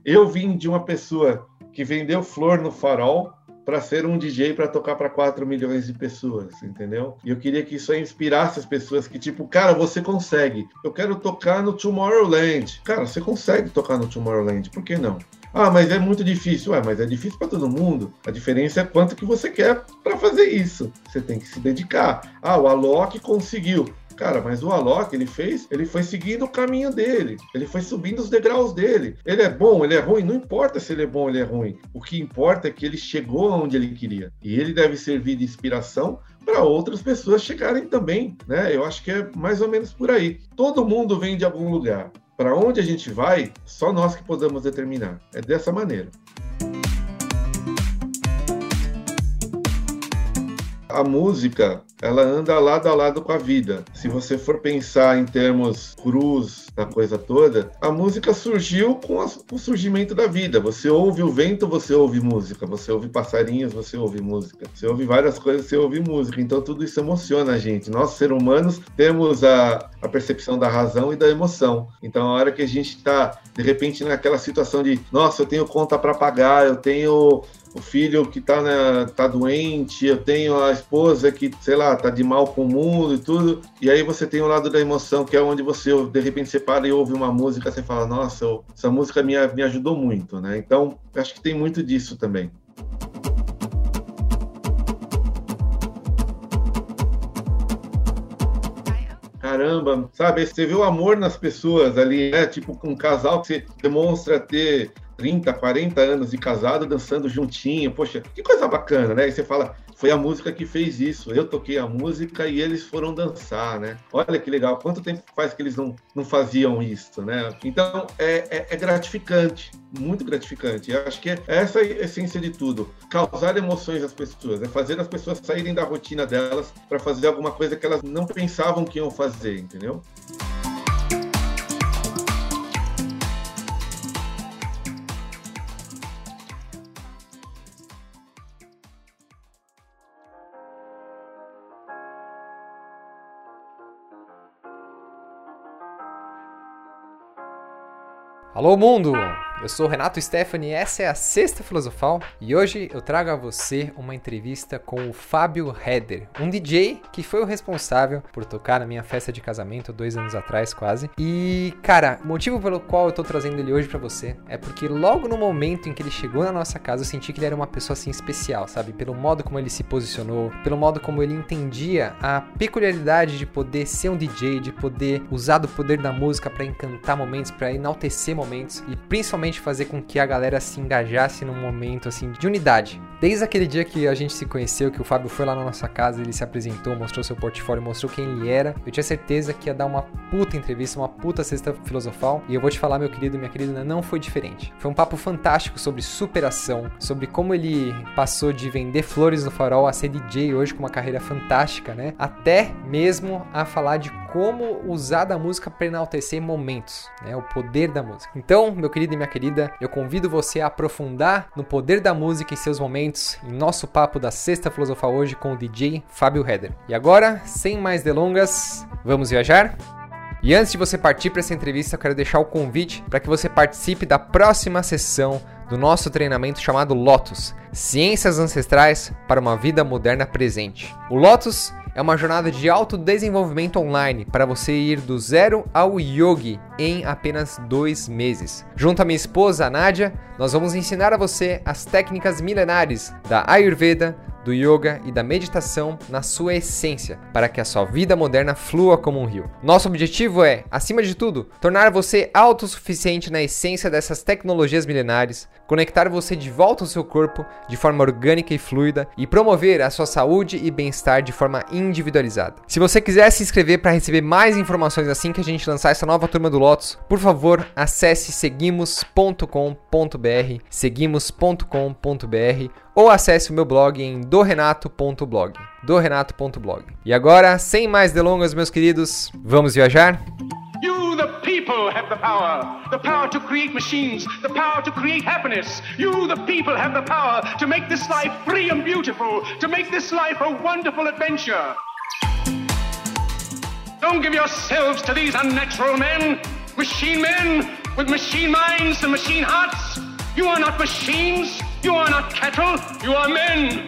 Eu vim de uma pessoa que vendeu flor no Farol para ser um DJ para tocar para 4 milhões de pessoas, entendeu? E eu queria que isso aí inspirasse as pessoas que, tipo, cara, você consegue. Eu quero tocar no Tomorrowland. Cara, você consegue tocar no Tomorrowland, por que não? Ah, mas é muito difícil. Mas é difícil para todo mundo. A diferença é quanto que você quer para fazer isso. Você tem que se dedicar. Ah, o Alok conseguiu. Cara, mas o Alok, ele foi seguindo o caminho dele, ele foi subindo os degraus dele. Ele é bom, ele é ruim, não importa se ele é bom ou ele é ruim. O que importa é que ele chegou onde ele queria. E ele deve servir de inspiração para outras pessoas chegarem também, né? Eu acho que é mais ou menos por aí. Todo mundo vem de algum lugar. Para onde a gente vai, só nós que podemos determinar. É dessa maneira. A música, ela anda lado a lado com a vida. Se você for pensar em termos crus da coisa toda, a música surgiu com o surgimento da vida. Você ouve o vento, você ouve música. Você ouve passarinhos, você ouve música. Você ouve várias coisas, você ouve música. Então tudo isso emociona a gente. Nós, seres humanos, temos a percepção da razão e da emoção. Então a hora que a gente está, de repente, naquela situação de nossa, eu tenho conta para pagar, eu tenho o filho que tá doente, eu tenho a esposa que, sei lá, tá de mal com o mundo e tudo, e aí você tem o lado da emoção, que é onde você, de repente, você para e ouve uma música, você fala, nossa, essa música me ajudou muito, né? Então, acho que tem muito disso também. Caramba, sabe, você vê o amor nas pessoas ali, né? Tipo, um casal que você demonstra ter 30, 40 anos de casado, dançando juntinho, poxa, que coisa bacana, né? E você fala, foi a música que fez isso, eu toquei a música e eles foram dançar, né? Olha que legal, quanto tempo faz que eles não faziam isso, né? Então, é gratificante, muito gratificante. Eu acho que essa é a essência de tudo, causar emoções às pessoas, fazer as pessoas saírem da rotina delas para fazer alguma coisa que elas não pensavam que iam fazer, entendeu? Alô mundo! Eu sou o Renato Stefani e essa é a Sexta Filosofal e hoje eu trago a você uma entrevista com o Fábio Heder, um DJ que foi o responsável por tocar na minha festa de casamento 2 anos atrás quase. E cara, o motivo pelo qual eu tô trazendo ele hoje pra você é porque logo no momento em que ele chegou na nossa casa eu senti que ele era uma pessoa assim especial, sabe? Pelo modo como ele se posicionou, pelo modo como ele entendia a peculiaridade de poder ser um DJ, de poder usar do poder da música pra encantar momentos, pra enaltecer momentos e principalmente fazer com que a galera se engajasse num momento assim de unidade. Desde aquele dia que a gente se conheceu, que o Fábio foi lá na nossa casa, ele se apresentou, mostrou seu portfólio, mostrou quem ele era, eu tinha certeza que ia dar uma puta entrevista, uma puta Sexta Filosofal, e eu vou te falar, meu querido e minha querida, não foi diferente. Foi um papo fantástico sobre superação, sobre como ele passou de vender flores no Farol a ser DJ hoje com uma carreira fantástica, né? Até mesmo a falar de como usar da música para enaltecer momentos, né? O poder da música. Então, meu querido e minha querida, eu convido você a aprofundar no poder da música em seus momentos em nosso papo da Sexta Filosofal hoje com o DJ Fábio Heder. E agora, sem mais delongas, vamos viajar? E antes de você partir para essa entrevista, eu quero deixar o convite para que você participe da próxima sessão do nosso treinamento chamado Lotus, Ciências Ancestrais para uma Vida Moderna Presente. O Lotus é uma jornada de autodesenvolvimento online para você ir do zero ao yogi em apenas 2 meses. Junto à minha esposa, a Nádia, nós vamos ensinar a você as técnicas milenares da Ayurveda, do yoga e da meditação na sua essência, para que a sua vida moderna flua como um rio. Nosso objetivo é, acima de tudo, tornar você autossuficiente na essência dessas tecnologias milenares, conectar você de volta ao seu corpo de forma orgânica e fluida e promover a sua saúde e bem-estar de forma individualizada. Se você quiser se inscrever para receber mais informações assim que a gente lançar essa nova turma do Lotus, por favor, acesse seguimos.com.br, seguimos.com.br ou acesse o meu blog em dorenato.blog. E agora, sem mais delongas, meus queridos, vamos viajar? You, the people, have the power to create machines, the power to create happiness. You, the people, have the power to make this life free and beautiful, to make this life a wonderful adventure. Don't give yourselves to these unnatural men, machine men, with machine minds and machine hearts. You are not machines, you are not cattle, you are men.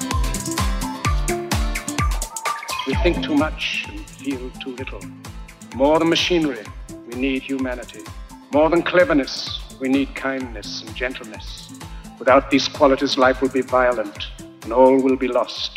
We think too much and feel too little. More than machinery, we need humanity. More than cleverness, we need kindness and gentleness. Without these qualities, life will be violent and all will be lost.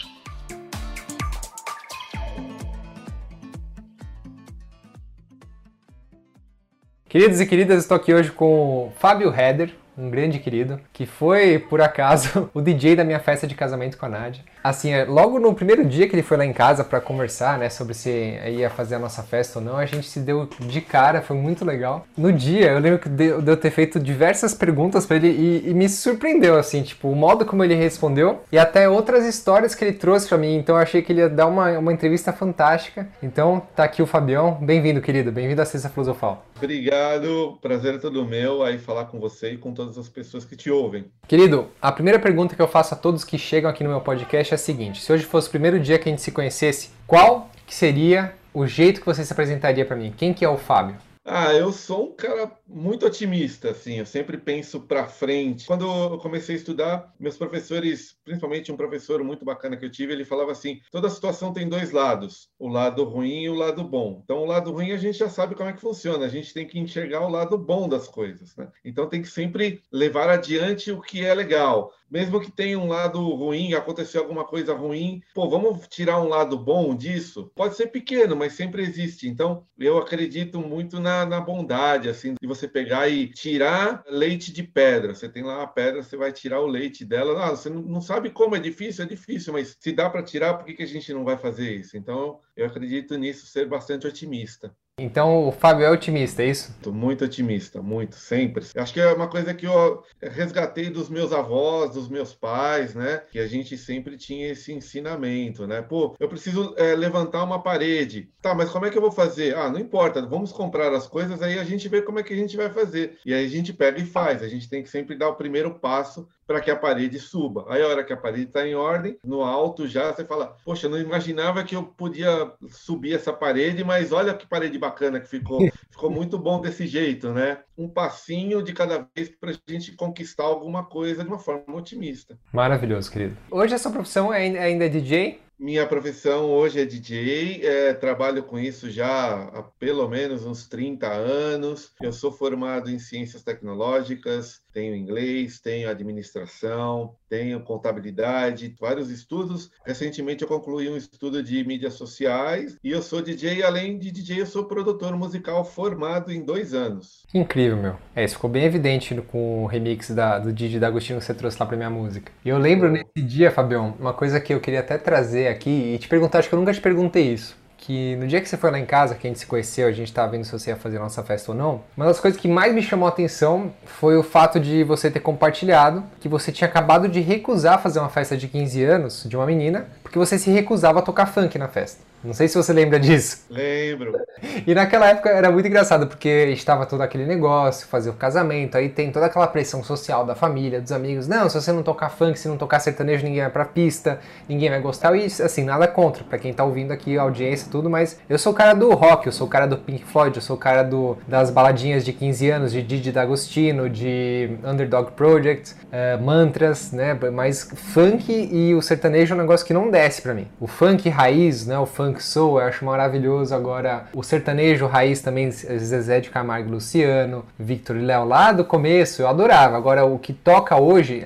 Queridos e queridas, estou aqui hoje com o Fábio Heder, um grande querido, que foi, por acaso, o DJ da minha festa de casamento com a Nádia. Assim, logo no primeiro dia que ele foi lá em casa para conversar, né, sobre se ia fazer a nossa festa ou não, a gente se deu de cara, foi muito legal. No dia, eu lembro de eu ter feito diversas perguntas para ele e me surpreendeu, assim, tipo, o modo como ele respondeu e até outras histórias que ele trouxe para mim. Então eu achei que ele ia dar uma entrevista fantástica. Então, tá aqui o Fabião. Bem-vindo, querido. Bem-vindo à Sexta Filosofal. Obrigado, prazer é todo meu aí falar com você e com todas as pessoas que te ouvem. Querido, a primeira pergunta que eu faço a todos que chegam aqui no meu podcast é a seguinte: se hoje fosse o primeiro dia que a gente se conhecesse, qual que seria o jeito que você se apresentaria para mim? Quem que é o Fábio? Eu sou um cara muito otimista, assim, eu sempre penso para frente. Quando eu comecei a estudar, meus professores, principalmente um professor muito bacana que eu tive, ele falava assim, toda situação tem dois lados, o lado ruim e o lado bom. Então, o lado ruim a gente já sabe como é que funciona, a gente tem que enxergar o lado bom das coisas, né? Então, tem que sempre levar adiante o que é legal. Mesmo que tenha um lado ruim, acontecer alguma coisa ruim, vamos tirar um lado bom disso? Pode ser pequeno, mas sempre existe. Então, eu acredito muito na bondade, assim, de você pegar e tirar leite de pedra. Você tem lá uma pedra, você vai tirar o leite dela. Você não sabe como, é difícil, mas se dá para tirar, por que a gente não vai fazer isso? Então, eu acredito nisso, ser bastante otimista. Então, o Fábio é otimista, é isso? Estou muito otimista, muito, sempre. Acho que é uma coisa que eu resgatei dos meus avós, dos meus pais, né? Que a gente sempre tinha esse ensinamento, né? Eu preciso levantar uma parede. Tá, mas como é que eu vou fazer? Não importa, vamos comprar as coisas, aí a gente vê como é que a gente vai fazer. E aí a gente pega e faz. A gente tem que sempre dar o primeiro passo para que a parede suba. Aí a hora que a parede está em ordem, no alto já, você fala, poxa, eu não imaginava que eu podia subir essa parede, mas olha que parede bacana que ficou. Ficou muito bom desse jeito, né? Um passinho de cada vez para a gente conquistar alguma coisa de uma forma otimista. Maravilhoso, querido. Hoje a sua profissão ainda é DJ? Minha profissão hoje é DJ, trabalho com isso já há pelo menos uns 30 anos. Eu sou formado em ciências tecnológicas, tenho inglês, tenho administração, tenho contabilidade, vários estudos. Recentemente eu concluí um estudo de mídias sociais e eu sou DJ. Além de DJ, eu sou produtor musical formado em 2 anos. Que incrível, meu. Isso ficou bem evidente com o remix do Didi D'Agostino que você trouxe lá pra minha música. E eu lembro nesse dia, Fabião, uma coisa que eu queria até trazer aqui e te perguntar, acho que eu nunca te perguntei isso. Que no dia que você foi lá em casa, que a gente se conheceu, a gente tava vendo se você ia fazer a nossa festa ou não, uma das coisas que mais me chamou a atenção foi o fato de você ter compartilhado que você tinha acabado de recusar fazer uma festa de 15 anos de uma menina, porque você se recusava a tocar funk na festa. Não sei se você lembra disso. Lembro. E naquela época era muito engraçado, porque estava todo aquele negócio, fazer o casamento, aí tem toda aquela pressão social da família, dos amigos. Não, se você não tocar funk, se não tocar sertanejo, ninguém vai pra pista, ninguém vai gostar. E assim, nada contra, pra quem tá ouvindo aqui, a audiência e tudo, mas eu sou o cara do rock, eu sou o cara do Pink Floyd, eu sou o cara das baladinhas de 15 anos, de Didi D'Agostino, de Underdog Project, mantras, né? Mas funk e o sertanejo é um negócio que não desce pra mim. O funk raiz, né? O funk soul, eu acho maravilhoso. Agora, o sertanejo raiz também, Zezé de Camargo e Luciano, Victor e Léo, lá do começo, eu adorava. Agora, o que toca hoje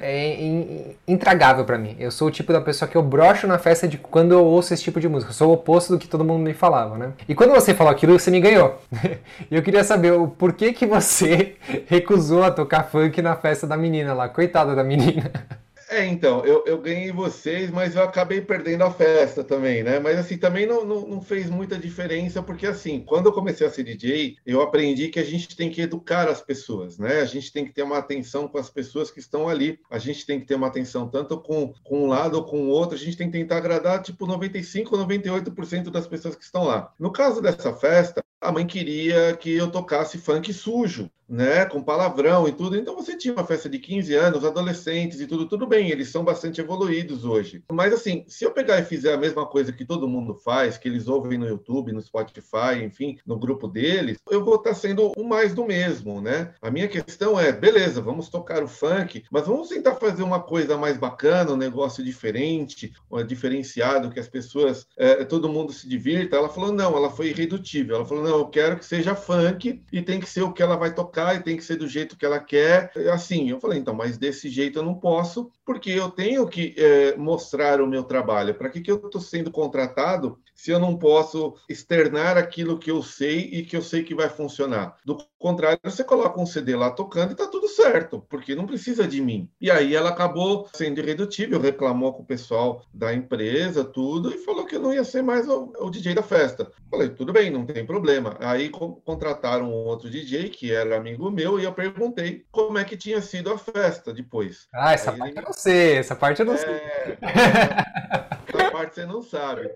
é intragável pra mim. Eu sou o tipo da pessoa que eu broxo na festa de quando eu ouço esse tipo de música. Eu sou o oposto do que todo mundo me falava, né? E quando você falou aquilo, você me ganhou. E eu queria saber o porquê que você recusou a tocar funk na festa da menina lá. Coitada da menina. Então, eu ganhei vocês, mas eu acabei perdendo a festa também, né? Mas assim, também não fez muita diferença, porque assim, quando eu comecei a ser DJ, eu aprendi que a gente tem que educar as pessoas, né? A gente tem que ter uma atenção com as pessoas que estão ali, a gente tem que ter uma atenção tanto com um lado ou com o outro, a gente tem que tentar agradar tipo 95, 98% das pessoas que estão lá. No caso dessa festa, a mãe queria que eu tocasse funk sujo, né, com palavrão e tudo. Então você tinha uma festa de 15 anos, adolescentes e tudo bem, eles são bastante evoluídos hoje. Mas assim, se eu pegar e fizer a mesma coisa que todo mundo faz, que eles ouvem no YouTube, no Spotify, enfim, no grupo deles, eu vou estar sendo o mais do mesmo, né? A minha questão é, beleza, vamos tocar o funk, mas vamos tentar fazer uma coisa mais bacana, um negócio diferente, diferenciado, que as pessoas, todo mundo se divirta. Ela falou, não, ela foi irredutível. Ela falou, não, eu quero que seja funk e tem que ser o que ela vai tocar e tem que ser do jeito que ela quer. Assim, eu falei, então, mas desse jeito eu não posso, porque eu tenho que mostrar o meu trabalho. Para que eu estou sendo contratado se eu não posso externar aquilo que eu sei e que eu sei que vai funcionar? Do contrário, você coloca um CD lá tocando e tá tudo certo, porque não precisa de mim. E aí ela acabou sendo irredutível, reclamou com o pessoal da empresa, tudo, e falou que eu não ia ser mais o DJ da festa. Falei, tudo bem, não tem problema. Aí contrataram um outro DJ, que era amigo meu, e eu perguntei como é que tinha sido a festa depois. Ah, essa Aí parte eu não sei, essa parte eu não sei. Essa parte você não sabe.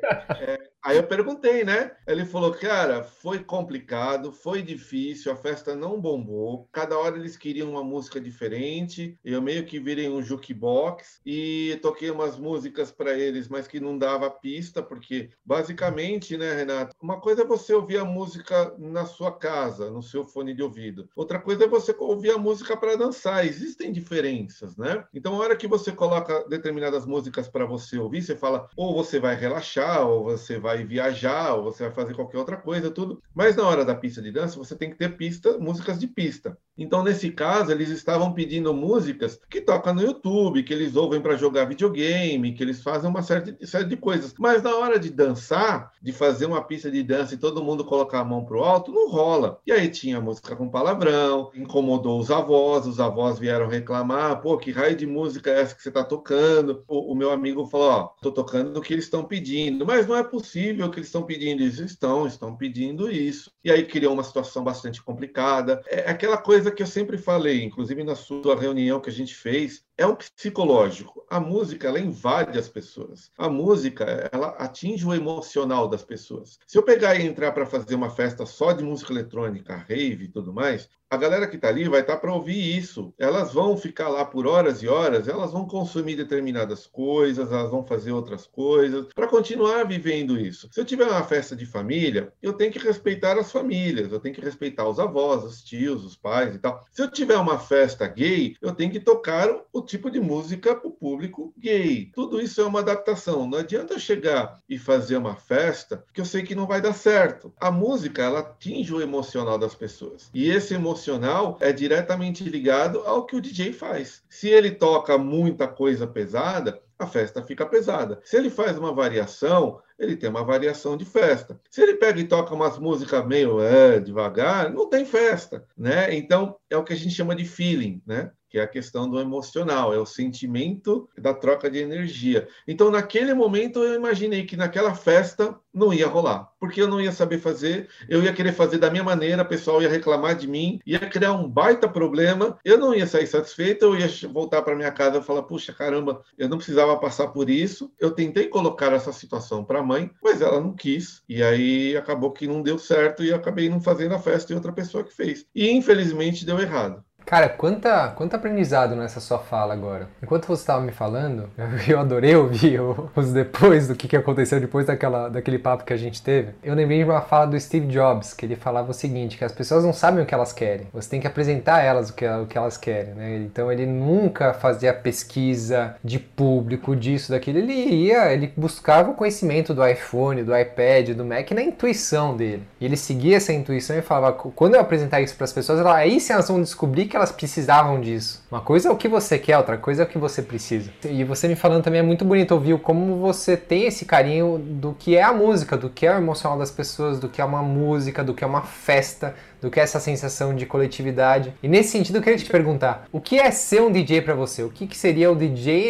Aí eu perguntei, né? Ele falou, cara, foi complicado, foi difícil, a festa não bombou. Cada hora eles queriam uma música diferente. Eu meio que virei um jukebox e toquei umas músicas para eles, mas que não dava pista, porque basicamente, né, Renato, uma coisa é você ouvir a música na sua casa, no seu fone de ouvido. Outra coisa é você ouvir a música para dançar. Existem diferenças, né? Então, a hora que você coloca determinadas músicas para você ouvir, você fala, ou você vai relaxar, ou você vai viajar, ou você vai fazer qualquer outra coisa, tudo. Mas na hora da pista de dança, você tem que ter músicas de pista. Então, nesse caso, eles estavam pedindo músicas que tocam no YouTube, que eles ouvem para jogar videogame, que eles fazem uma série de coisas. Mas na hora de dançar, de fazer uma pista de dança e todo mundo colocar a mão pro alto, não rola. E aí tinha música com palavrão, incomodou os avós vieram reclamar, pô, que raio de música é essa que você está tocando? O meu amigo falou, ó, tô tocando o que eles estão pedindo, mas não é possível que eles estão pedindo isso. Estão pedindo isso. E aí criou uma situação bastante complicada. É aquela coisa que eu sempre falei, inclusive na sua reunião que a gente fez, é um psicológico. A música, ela invade as pessoas. A música, ela atinge o emocional das pessoas. Se eu pegar e entrar para fazer uma festa só de música eletrônica, rave e tudo mais, a galera que está ali vai estar para ouvir isso. Elas vão ficar lá por horas e horas, elas vão consumir determinadas coisas, elas vão fazer outras coisas, para continuar vivendo isso. Se eu tiver uma festa de família, eu tenho que respeitar as famílias, eu tenho que respeitar os avós, os tios, os pais e tal. Se eu tiver uma festa gay, eu tenho que tocar o tipo de música para o público gay. Tudo isso é uma adaptação. Não adianta eu chegar e fazer uma festa que eu sei que não vai dar certo. A música, ela atinge o emocional das pessoas. E esse emocional é diretamente ligado ao que o DJ faz. Se ele toca muita coisa pesada, a festa fica pesada. Se ele faz uma variação, ele tem uma variação de festa. Se ele pega e toca umas músicas meio devagar, não tem festa, né? Então, é o que a gente chama de feeling, né? Que é a questão do emocional, é o sentimento da troca de energia. Então, naquele momento, eu imaginei que naquela festa não ia rolar, porque eu não ia saber fazer, eu ia querer fazer da minha maneira, o pessoal ia reclamar de mim, ia criar um baita problema, eu não ia sair satisfeito, eu ia voltar para minha casa e falar, puxa, caramba, eu não precisava passar por isso, eu tentei colocar essa situação para a mãe, mas ela não quis, e aí acabou que não deu certo e eu acabei não fazendo a festa e outra pessoa que fez. E, infelizmente, deu errado. Cara, quanto aprendizado nessa sua fala agora. Enquanto você estava me falando, eu adorei ouvir os depois do que aconteceu depois daquele papo que a gente teve. Eu lembrei de uma fala do Steve Jobs, que ele falava o seguinte, que as pessoas não sabem o que elas querem. Você tem que apresentar a elas o que elas querem, né? Então ele nunca fazia pesquisa de público, disso, daquilo. Ele buscava o conhecimento do iPhone, do iPad, do Mac na intuição dele. E ele seguia essa intuição e falava, quando eu apresentar isso para as pessoas, aí sim elas vão descobrir que elas precisavam disso. Uma coisa é o que você quer, outra coisa é o que você precisa. E você me falando também é muito bonito ouvir como você tem esse carinho do que é a música, do que é o emocional das pessoas, do que é uma música, do que é uma festa, do que é essa sensação de coletividade. E nesse sentido eu queria te perguntar, o que é ser um DJ para você? O que seria o DJ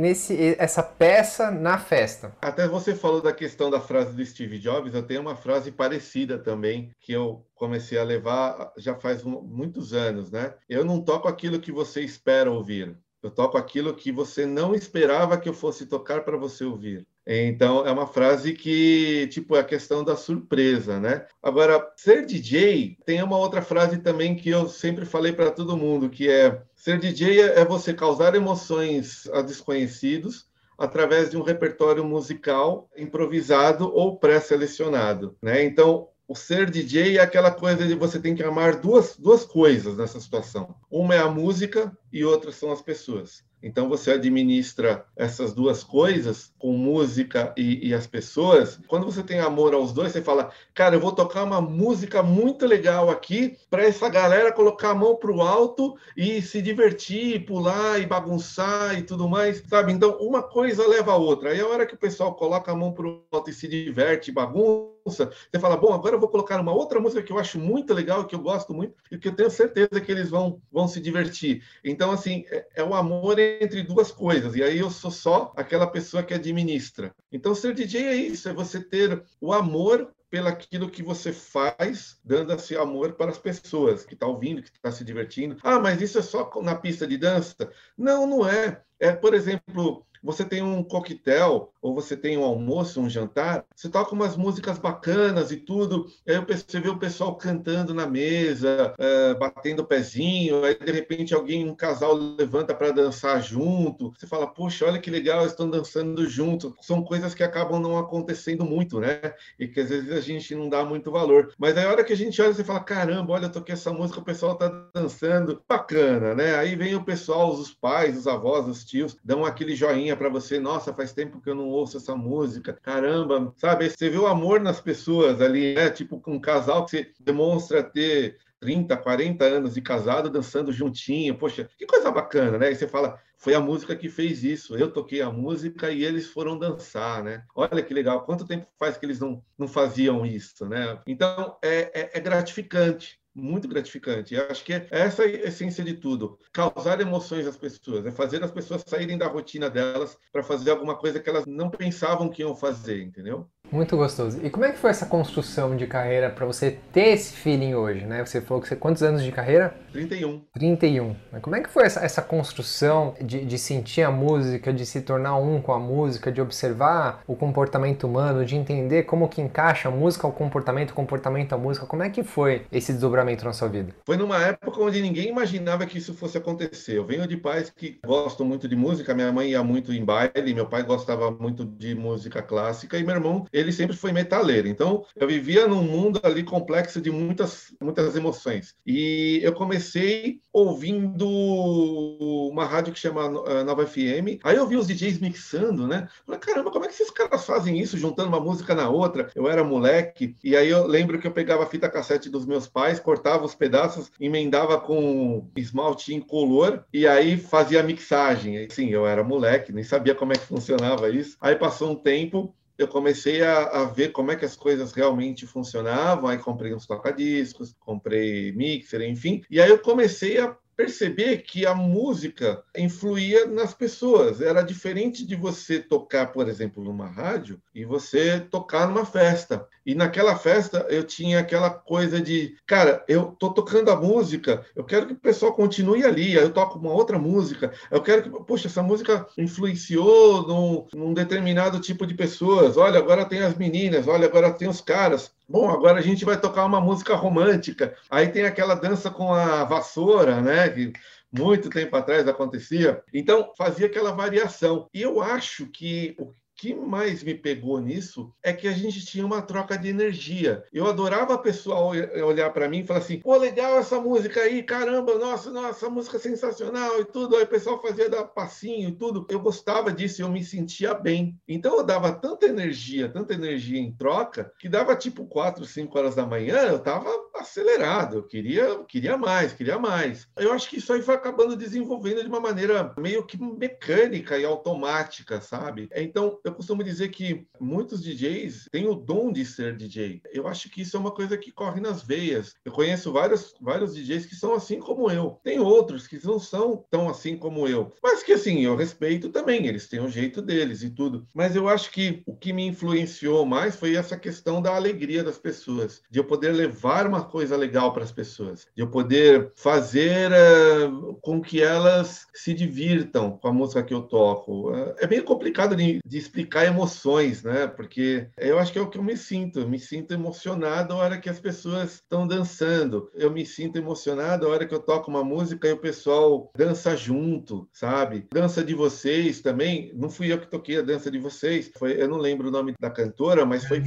essa peça na festa? Até você falou da questão da frase do Steve Jobs, eu tenho uma frase parecida também, que eu comecei a levar já faz muitos anos, né? Eu não toco aquilo que você espera ouvir. Eu toco aquilo que você não esperava que eu fosse tocar para você ouvir. Então, é uma frase que, tipo, é a questão da surpresa, né? Agora, ser DJ, tem uma outra frase também que eu sempre falei para todo mundo, que é: ser DJ é você causar emoções a desconhecidos através de um repertório musical improvisado ou pré-selecionado, né? Então, o ser DJ é aquela coisa de você tem que amar duas coisas nessa situação. Uma é a música e outra são as pessoas. Então, você administra essas duas coisas, com música e as pessoas. Quando você tem amor aos dois, você fala: cara, eu vou tocar uma música muito legal aqui para essa galera colocar a mão para o alto e se divertir, pular e bagunçar e tudo mais, sabe? Então, uma coisa leva a outra. Aí, a hora que o pessoal coloca a mão para o alto e se diverte, bagunça, você fala: bom, agora eu vou colocar uma outra música que eu acho muito legal, que eu gosto muito e que eu tenho certeza que eles vão se divertir. Então, assim, é o amor entre duas coisas. E aí eu sou só aquela pessoa que administra. Então, ser DJ é isso, é você ter o amor pelaquilo que você faz, dando esse amor para as pessoas que estão ouvindo, que estão se divertindo. Ah, mas isso é só na pista de dança? Não, não é. É, por exemplo, você tem um coquetel, ou você tem um almoço, um jantar, você toca umas músicas bacanas e tudo, aí você vê o pessoal cantando na mesa, batendo o pezinho, aí de repente um casal levanta para dançar junto, você fala: poxa, olha que legal, eles estão dançando juntos. São coisas que acabam não acontecendo muito, né? E que às vezes a gente não dá muito valor. Mas aí a hora que a gente olha, você fala: caramba, olha, eu toquei essa música, o pessoal está dançando, bacana, né? Aí vem o pessoal, os pais, os avós, os tios, dão aquele joinha para você: nossa, faz tempo que eu não ouço essa música, caramba, sabe? Você vê o amor nas pessoas ali, né? Tipo, um casal que você demonstra ter 30, 40 anos de casado dançando juntinho, poxa, que coisa bacana, né? E você fala: foi a música que fez isso, eu toquei a música e eles foram dançar, né? Olha que legal, quanto tempo faz que eles não faziam isso, né? Então, é gratificante. Muito gratificante. Eu acho que essa é a essência de tudo. Causar emoções às pessoas. É fazer as pessoas saírem da rotina delas para fazer alguma coisa que elas não pensavam que iam fazer, entendeu? Muito gostoso. E como é que foi essa construção de carreira para você ter esse feeling hoje, né? Você falou que você... Quantos anos de carreira? 31. 31. Mas como é que foi essa construção de sentir a música, de se tornar um com a música, de observar o comportamento humano, de entender como que encaixa a música ao comportamento, o comportamento à música? Como é que foi esse desdobramento na sua vida? Foi numa época onde ninguém imaginava que isso fosse acontecer. Eu venho de pais que gostam muito de música, minha mãe ia muito em baile, meu pai gostava muito de música clássica e meu irmão, ele sempre foi metaleiro. Então, eu vivia num mundo ali complexo de muitas emoções. E eu comecei ouvindo uma rádio que chama Nova FM. Aí eu vi os DJs mixando, né? Falei: caramba, como é que esses caras fazem isso, juntando uma música na outra? Eu era moleque, e aí eu lembro que eu pegava a fita cassete dos meus pais, cortava os pedaços, emendava com esmalte incolor, e aí fazia a mixagem. Sim, eu era moleque, nem sabia como é que funcionava isso. Aí passou um tempo, eu comecei a ver como é que as coisas realmente funcionavam, aí comprei uns toca-discos, comprei mixer, enfim, e aí eu comecei a perceber que a música influía nas pessoas. Era diferente de você tocar, por exemplo, numa rádio e você tocar numa festa. E naquela festa eu tinha aquela coisa de, cara, eu tô tocando a música, eu quero que o pessoal continue ali, aí eu toco uma outra música, eu quero que, poxa, essa música influenciou num determinado tipo de pessoas. Olha, agora tem as meninas, olha, agora tem os caras. Bom, agora a gente vai tocar uma música romântica. Aí tem aquela dança com a vassoura, né? Que muito tempo atrás acontecia. Então, fazia aquela variação. E eu acho que o que mais me pegou nisso é que a gente tinha uma troca de energia. Eu adorava a pessoa olhar para mim e falar assim: pô, legal essa música aí, caramba, nossa, essa música é sensacional e tudo. Aí o pessoal fazia dar passinho e tudo. Eu gostava disso, eu me sentia bem. Então eu dava tanta energia em troca, que dava tipo 4, 5 horas da manhã, eu estava acelerado, eu queria mais. Eu acho que isso aí foi acabando desenvolvendo de uma maneira meio que mecânica e automática, sabe? Então, eu costumo dizer que muitos DJs têm o dom de ser DJ. Eu acho que isso é uma coisa que corre nas veias. Eu conheço vários DJs que são assim como eu. Tem outros que não são tão assim como eu. Mas que, assim, eu respeito também. Eles têm o jeito deles e tudo. Mas eu acho que o que me influenciou mais foi essa questão da alegria das pessoas. De eu poder levar uma coisa legal para as pessoas. De eu poder fazer com que elas se divirtam com a música que eu toco. É bem complicado de explicar explicar emoções, né? Porque eu acho que é o que eu me sinto emocionado a hora que as pessoas estão dançando, eu me sinto emocionado a hora que eu toco uma música e o pessoal dança junto, sabe? Dança de vocês também, não fui eu que toquei a dança de vocês, eu não lembro o nome da cantora, mas foi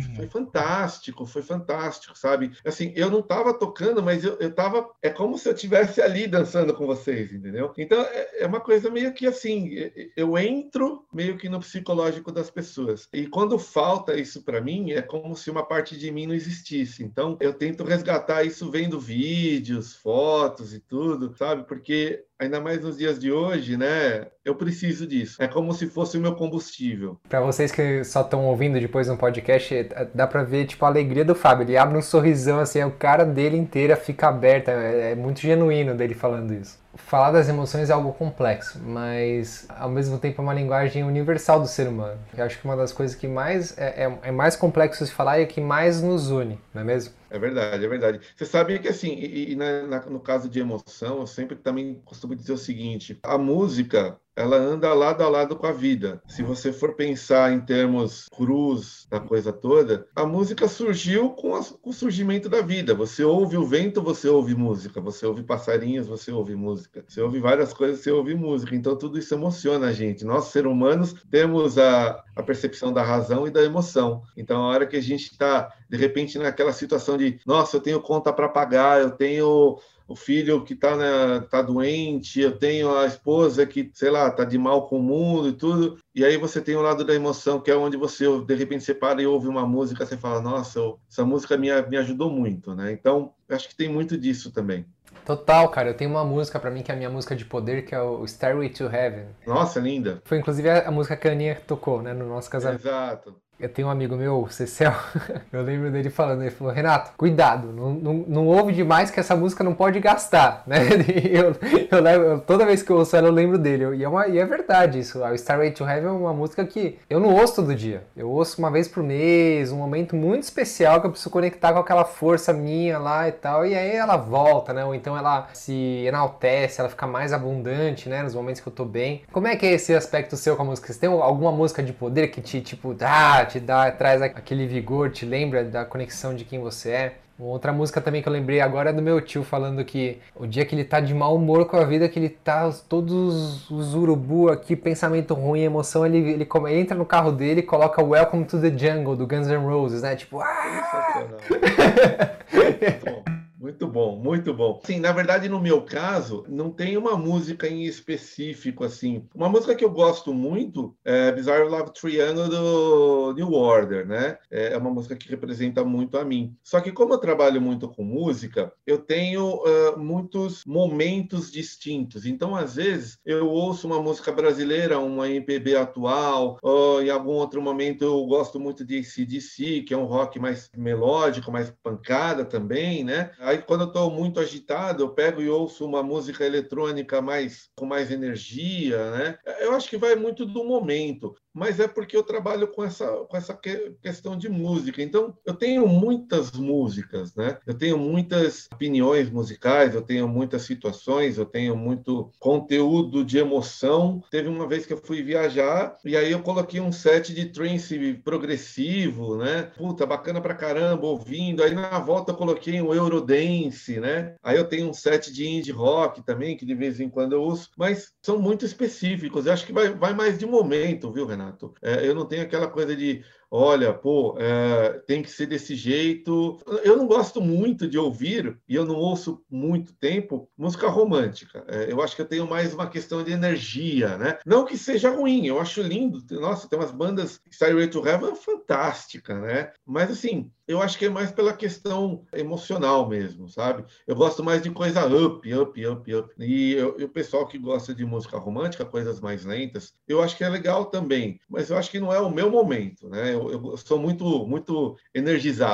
fantástico, sabe? Assim, eu não estava tocando, mas eu tava, é como se eu estivesse ali dançando com vocês, entendeu? Então, é uma coisa meio que assim, eu entro meio que no psicológico das pessoas. E quando falta isso para mim, é como se uma parte de mim não existisse. Então, eu tento resgatar isso vendo vídeos, fotos e tudo, sabe? Porque ainda mais nos dias de hoje, né? Eu preciso disso. É como se fosse o meu combustível. Pra vocês que só estão ouvindo depois no podcast, dá pra ver, tipo, a alegria do Fábio. Ele abre um sorrisão, assim, o cara dele inteira fica aberta. É muito genuíno dele falando isso. Falar das emoções é algo complexo, mas ao mesmo tempo é uma linguagem universal do ser humano. Eu acho que uma das coisas que mais é mais complexo de falar e é que mais nos une, não é mesmo? É verdade, é verdade. Você sabe que, assim, no caso de emoção, eu sempre também costumo dizer o seguinte: a música, ela anda lado a lado com a vida. Se você for pensar em termos crus da coisa toda, a música surgiu com o surgimento da vida. Você ouve o vento, você ouve música. Você ouve passarinhos, você ouve música. Você ouve várias coisas, você ouve música. Então, tudo isso emociona a gente. Nós, seres humanos, temos a percepção da razão e da emoção. Então, a hora que a gente está, de repente, naquela situação de, nossa, eu tenho conta para pagar, eu tenho o filho que tá doente, eu tenho a esposa que, sei lá, tá de mal com o mundo e tudo, e aí você tem o lado da emoção, que é onde você, de repente, você para e ouve uma música, você fala, nossa, essa música me ajudou muito, né? Então, eu acho que tem muito disso também. Total, cara. Eu tenho uma música pra mim que é a minha música de poder, que é o Stairway to Heaven. Nossa, linda. Foi inclusive a música que a Aninha tocou, né, no nosso casamento. Exato. Eu tenho um amigo meu, o Cecel, eu lembro dele falando, ele falou, Renato, cuidado, não ouve demais que essa música não pode gastar, né? Toda vez que eu ouço ela eu lembro dele, e é verdade isso, o Stairway to Heaven é uma música que eu não ouço todo dia, eu ouço uma vez por mês, um momento muito especial que eu preciso conectar com aquela força minha lá e tal, e aí ela volta, né? Ou então ela se enaltece, ela fica mais abundante, né? Nos momentos que eu tô bem. Como é que é esse aspecto seu com a música? Você tem alguma música de poder que te, tipo, traz aquele vigor, te lembra da conexão de quem você é? Outra música também que eu lembrei agora é do meu tio falando que o dia que ele tá de mau humor com a vida, que ele tá todos os urubu aqui, pensamento ruim, emoção, ele entra no carro dele e coloca Welcome to the Jungle do Guns N' Roses, né? Tipo, Muito bom, muito bom. Sim, na verdade, no meu caso, não tem uma música em específico, assim. Uma música que eu gosto muito é Bizarre Love Triangle do New Order, né? É uma música que representa muito a mim. Só que como eu trabalho muito com música, eu tenho muitos momentos distintos. Então, às vezes, eu ouço uma música brasileira, uma MPB atual, ou em algum outro momento eu gosto muito de AC/DC, que é um rock mais melódico, mais pancada também, né? Aí, quando eu estou muito agitado, eu pego e ouço uma música eletrônica com mais energia, né? Eu acho que vai muito do momento, mas é porque eu trabalho com essa questão de música. Então, eu tenho muitas músicas, né? Eu tenho muitas opiniões musicais, eu tenho muitas situações, eu tenho muito conteúdo de emoção. Teve uma vez que eu fui viajar e aí eu coloquei um set de trance progressivo, né? Puta, bacana pra caramba, ouvindo. Aí na volta eu coloquei um Eurodance, né? Aí eu tenho um set de indie rock também, que de vez em quando eu uso, mas são muito específicos. Eu acho que vai mais de momento, viu, Renato? Eu não tenho aquela coisa de, olha, tem que ser desse jeito. Eu não gosto muito de ouvir, e eu não ouço muito tempo, música romântica. Eu acho que eu tenho mais uma questão de energia, né? Não que seja ruim, eu acho lindo. Nossa, tem umas bandas, Stairway to Heaven, fantástica, né? Mas, assim, eu acho que é mais pela questão emocional mesmo, sabe? Eu gosto mais de coisa up. E o pessoal que gosta de música romântica, coisas mais lentas, eu acho que é legal também. Mas eu acho que não é o meu momento, né? Eu sou muito, muito energizado.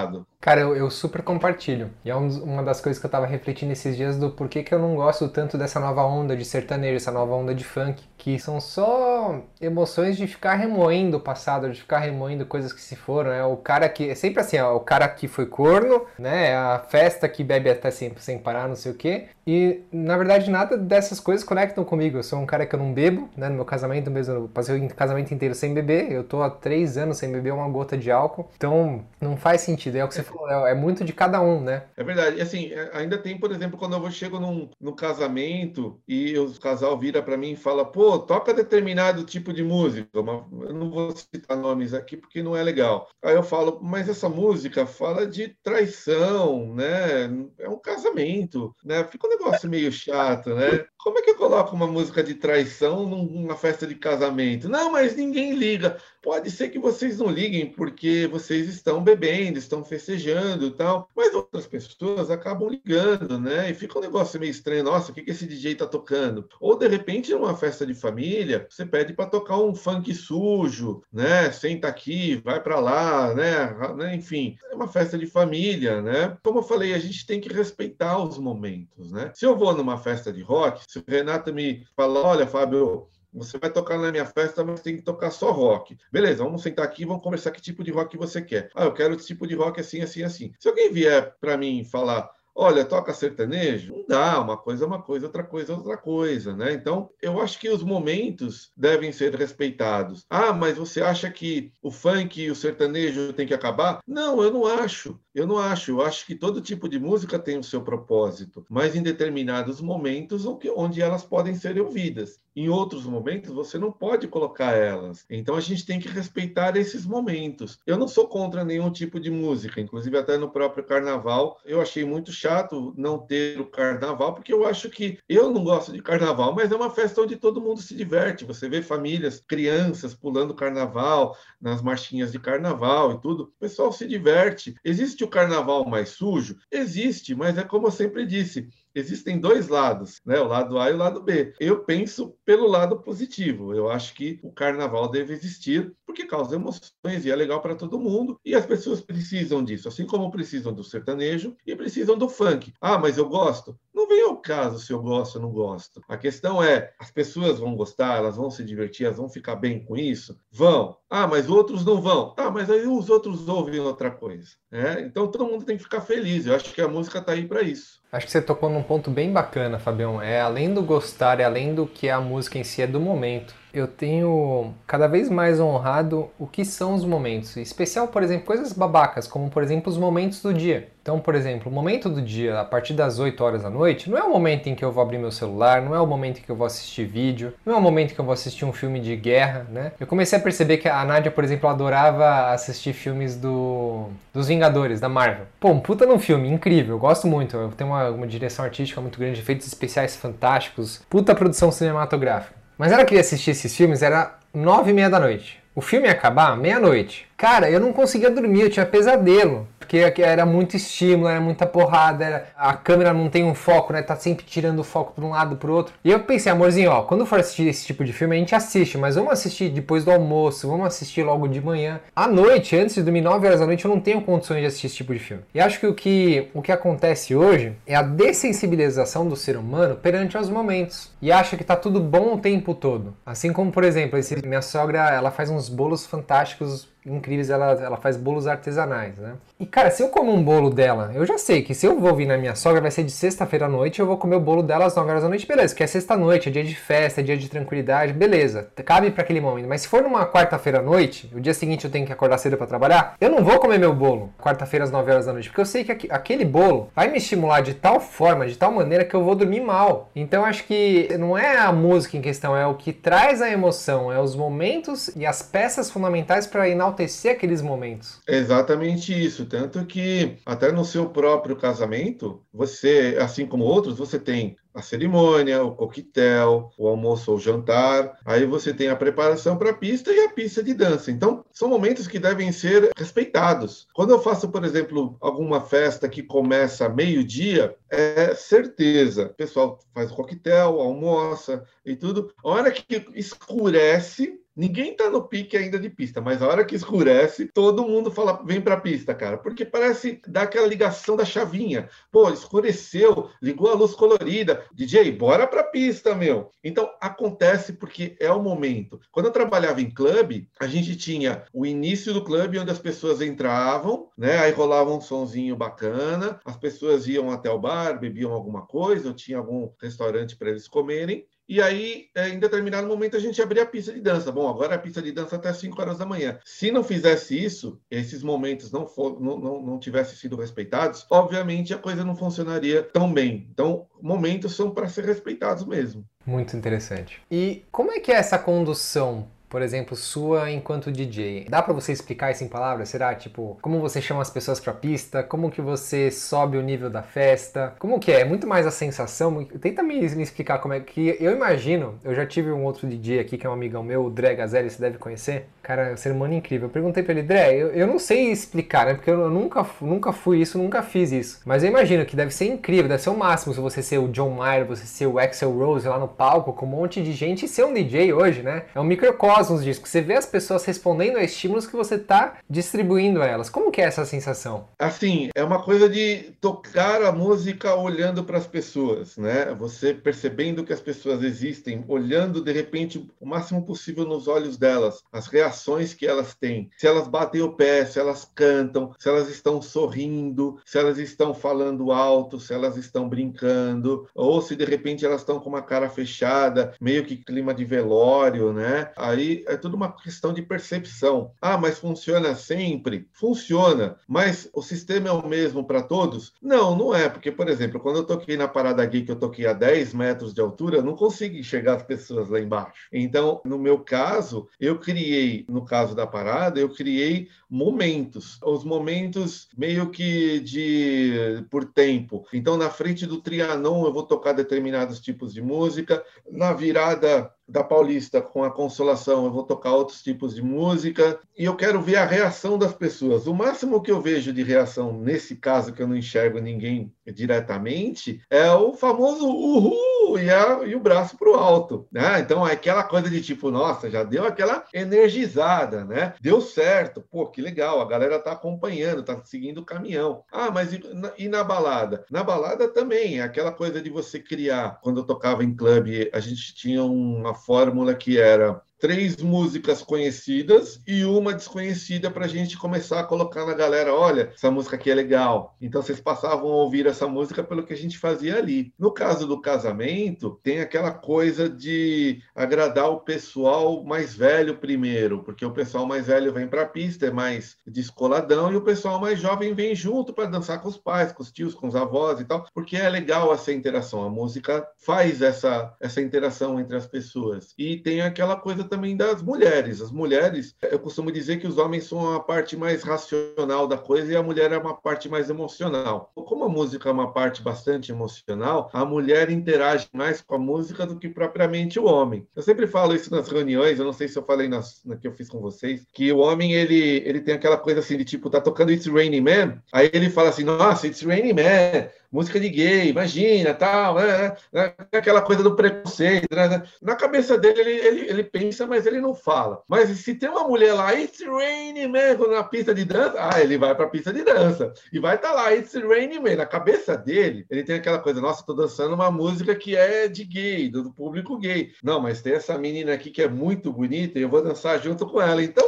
Cara, eu super compartilho. E é uma das coisas que eu tava refletindo esses dias do porquê que eu não gosto tanto dessa nova onda de sertanejo, essa nova onda de funk, que são só emoções de ficar remoendo o passado, de ficar remoendo coisas que se foram. É o cara que... É sempre assim, ó, o cara que foi corno, né? É a festa que bebe até sempre sem parar, não sei o quê. E, na verdade, nada dessas coisas conectam comigo. Eu sou um cara que eu não bebo, né? No meu casamento mesmo, eu passei o casamento inteiro sem beber. Eu tô há 3 anos sem beber uma gota de álcool. Então, não faz sentido. É o que você falou. É muito de cada um, né? É verdade. E assim, ainda tem, por exemplo, quando eu chego num casamento e o casal vira para mim e fala, pô, toca determinado tipo de música. Eu não vou citar nomes aqui porque não é legal. Aí eu falo, mas essa música fala de traição, né? É um casamento, né? Fica um negócio meio chato, né? Como é que eu coloco uma música de traição numa festa de casamento? Não, mas ninguém liga. Pode ser que vocês não liguem porque vocês estão bebendo, estão festejando e tal, mas outras pessoas acabam ligando, né? E fica um negócio meio estranho. Nossa, o que esse DJ tá tocando? Ou, de repente, numa festa de família, você pede para tocar um funk sujo, né? Senta aqui, vai para lá, né? Enfim, é uma festa de família, né? Como eu falei, a gente tem que respeitar os momentos, né? Se eu vou numa festa de rock, se o Renato me fala, olha, Fábio, você vai tocar na minha festa, mas tem que tocar só rock. Beleza, vamos sentar aqui e vamos conversar que tipo de rock você quer. Ah, eu quero esse tipo de rock assim, assim, assim. Se alguém vier para mim falar, olha, toca sertanejo, não dá, uma coisa é uma coisa, outra coisa é outra coisa, né? Então, eu acho que os momentos devem ser respeitados. Ah, mas você acha que o funk e o sertanejo tem que acabar? Não, eu não acho. Eu não acho. Eu acho que todo tipo de música tem o seu propósito, mas em determinados momentos onde elas podem ser ouvidas. Em outros momentos, você não pode colocar elas. Então, a gente tem que respeitar esses momentos. Eu não sou contra nenhum tipo de música, inclusive até no próprio carnaval. Eu achei muito chato não ter o carnaval, porque eu acho que eu não gosto de carnaval, mas é uma festa onde todo mundo se diverte. Você vê famílias, crianças pulando carnaval, nas marchinhas de carnaval e tudo. O pessoal se diverte. Existe o carnaval mais sujo? Existe, mas é como eu sempre disse, existem dois lados, né? O lado A e o lado B. Eu penso pelo lado positivo. Eu acho que o carnaval deve existir porque causa emoções e é legal para todo mundo. E as pessoas precisam disso, assim como precisam do sertanejo e precisam do funk. Ah, mas eu gosto? Não vem ao caso se eu gosto ou não gosto. A questão é, as pessoas vão gostar, elas vão se divertir, elas vão ficar bem com isso? Vão. Ah, mas outros não vão. Ah, mas aí os outros ouvem outra coisa, né? Então todo mundo tem que ficar feliz. Eu acho que a música está aí para isso. Acho que você tocou num ponto bem bacana, Fabião. É além do gostar, é além do que a música em si, é do momento. Eu tenho cada vez mais honrado o que são os momentos. Em especial, por exemplo, coisas babacas, como, por exemplo, os momentos do dia. Então, por exemplo, o momento do dia, a partir das 8 horas da noite, não é o momento em que eu vou abrir meu celular, não é o momento em que eu vou assistir vídeo, não é o momento em que eu vou assistir um filme de guerra, né? Eu comecei a perceber que a Nádia, por exemplo, adorava assistir filmes dos Vingadores, da Marvel. Pô, um puta num filme, incrível, eu gosto muito. Eu tenho uma direção artística muito grande, efeitos especiais fantásticos, puta produção cinematográfica. Mas ela queria assistir esses filmes, era 9h30 da noite. O filme ia acabar meia-noite. Cara, eu não conseguia dormir, eu tinha pesadelo. Porque era muito estímulo, era muita porrada, a câmera não tem um foco, né? Tá sempre tirando o foco para um lado pro outro. E eu pensei, amorzinho, ó, quando for assistir esse tipo de filme, a gente assiste, mas vamos assistir depois do almoço, vamos assistir logo de manhã. À noite, antes de dormir 9 horas da noite, eu não tenho condições de assistir esse tipo de filme. E acho que o que acontece hoje é a dessensibilização do ser humano perante aos momentos. E acha que tá tudo bom o tempo todo. Assim como, por exemplo, minha sogra, ela faz uns bolos fantásticos, incríveis, ela faz bolos artesanais, né? E, cara, se eu como um bolo dela, eu já sei que se eu vou vir na minha sogra, vai ser de sexta-feira à noite, eu vou comer o bolo dela às 9 horas da noite, beleza, que é sexta-noite, é dia de festa, é dia de tranquilidade, beleza, cabe pra aquele momento. Mas se for numa quarta-feira à noite, o dia seguinte eu tenho que acordar cedo pra trabalhar, eu não vou comer meu bolo quarta-feira às 9 horas da noite, porque eu sei que aquele bolo vai me estimular de tal forma, de tal maneira que eu vou dormir mal. Então acho que não é a música em questão, é o que traz a emoção, é os momentos e as peças fundamentais para enaltecer aqueles momentos. É exatamente isso, tanto que até no seu próprio casamento, você, assim como outros, você tem a cerimônia, o coquetel, o almoço ou jantar, aí você tem a preparação para a pista e a pista de dança. Então, são momentos que devem ser respeitados. Quando eu faço, por exemplo, alguma festa que começa meio-dia, é certeza, o pessoal faz o coquetel, almoça e tudo. A hora que escurece, Ninguém tá no pique ainda de pista, mas a hora que escurece, todo mundo fala, vem pra pista, cara. Porque parece dar aquela ligação da chavinha. Pô, escureceu, ligou a luz colorida. DJ, bora pra pista, meu. Então, acontece porque é o momento. Quando eu trabalhava em clube, a gente tinha o início do clube, onde as pessoas entravam, né? Aí rolava um sonzinho bacana, as pessoas iam até o bar, bebiam alguma coisa, ou tinha algum restaurante para eles comerem. E aí, em determinado momento, a gente abria a pista de dança. Bom, agora a pista de dança até 5 horas da manhã. Se não fizesse isso, esses momentos não tivessem sido respeitados, obviamente a coisa não funcionaria tão bem. Então, momentos são para ser respeitados mesmo. Muito interessante. E como é que é essa condução, por exemplo, sua enquanto DJ? Dá pra você explicar isso em palavras? Será, tipo, como você chama as pessoas pra pista? Como que você sobe o nível da festa? Como que é? É muito mais a sensação? Tenta me explicar como é que... Eu imagino, eu já tive um outro DJ aqui, que é um amigão meu, o Dré Gazelli, você deve conhecer. Cara, é um ser humano incrível. Eu perguntei pra ele, Dré, eu não sei explicar, né? Porque eu nunca fui isso, nunca fiz isso. Mas eu imagino que deve ser incrível, deve ser o máximo se você ser o John Mayer, você ser o Axl Rose lá no palco, com um monte de gente, e ser um DJ hoje, né? É um microcosmos disso. Você vê as pessoas respondendo a estímulos que você tá distribuindo a elas. Como que é essa sensação? Assim, é uma coisa de tocar a música olhando para as pessoas, né? Você percebendo que as pessoas existem, olhando de repente o máximo possível nos olhos delas, as reações que elas têm, se elas batem o pé, se elas cantam, se elas estão sorrindo, se elas estão falando alto, se elas estão brincando, ou se de repente elas estão com uma cara fechada, meio que clima de velório, né? Aí é tudo uma questão de percepção. Ah, mas funciona sempre? Funciona, mas o sistema é o mesmo para todos? Não, não é, porque, por exemplo, quando eu toquei na Parada Gay, que eu toquei a 10 metros de altura, eu não consegui enxergar as pessoas lá embaixo. Então, no meu caso, no caso da parada, eu criei momentos. Os momentos meio que por tempo. Então, na frente do Trianon, eu vou tocar determinados tipos de música. Na virada da Paulista com a Consolação, eu vou tocar outros tipos de música e eu quero ver a reação das pessoas. O máximo que eu vejo de reação, nesse caso que eu não enxergo ninguém diretamente, é o famoso uhul e o braço pro alto, né? Então é aquela coisa de tipo, nossa, já deu aquela energizada, né? Deu certo, pô, que legal, a galera tá acompanhando, tá seguindo o caminhão. Ah, mas e na balada? Na balada também, é aquela coisa de você criar. Quando eu tocava em clube, a gente tinha uma fórmula que era 3 músicas conhecidas e uma desconhecida para a gente começar a colocar na galera, olha, essa música aqui é legal. Então vocês passavam a ouvir essa música pelo que a gente fazia ali. No caso do casamento, tem aquela coisa de agradar o pessoal mais velho primeiro, porque o pessoal mais velho vem para a pista, é mais descoladão, e o pessoal mais jovem vem junto para dançar com os pais, com os tios, com os avós e tal, porque é legal essa interação. A música faz essa interação entre as pessoas. E tem aquela coisa também das mulheres. As mulheres, eu costumo dizer que os homens são a parte mais racional da coisa e a mulher é uma parte mais emocional. Como a música é uma parte bastante emocional, a mulher interage mais com a música do que propriamente o homem. Eu sempre falo isso nas reuniões, eu não sei se eu falei na que eu fiz com vocês, que o homem, ele tem aquela coisa assim de tipo, tá tocando It's Raining Man, aí ele fala assim, nossa, It's Raining Man, música de gay, imagina, tal, aquela coisa do preconceito, né? Na cabeça dele, ele pensa, mas ele não fala. Mas se tem uma mulher lá, It's Raining Man, na pista de dança, ele vai pra pista de dança. E vai estar lá, It's Raining Man. Na cabeça dele, ele tem aquela coisa, nossa, tô dançando uma música que é de gay, do público gay. Não, mas tem essa menina aqui que é muito bonita e eu vou dançar junto com ela. Então,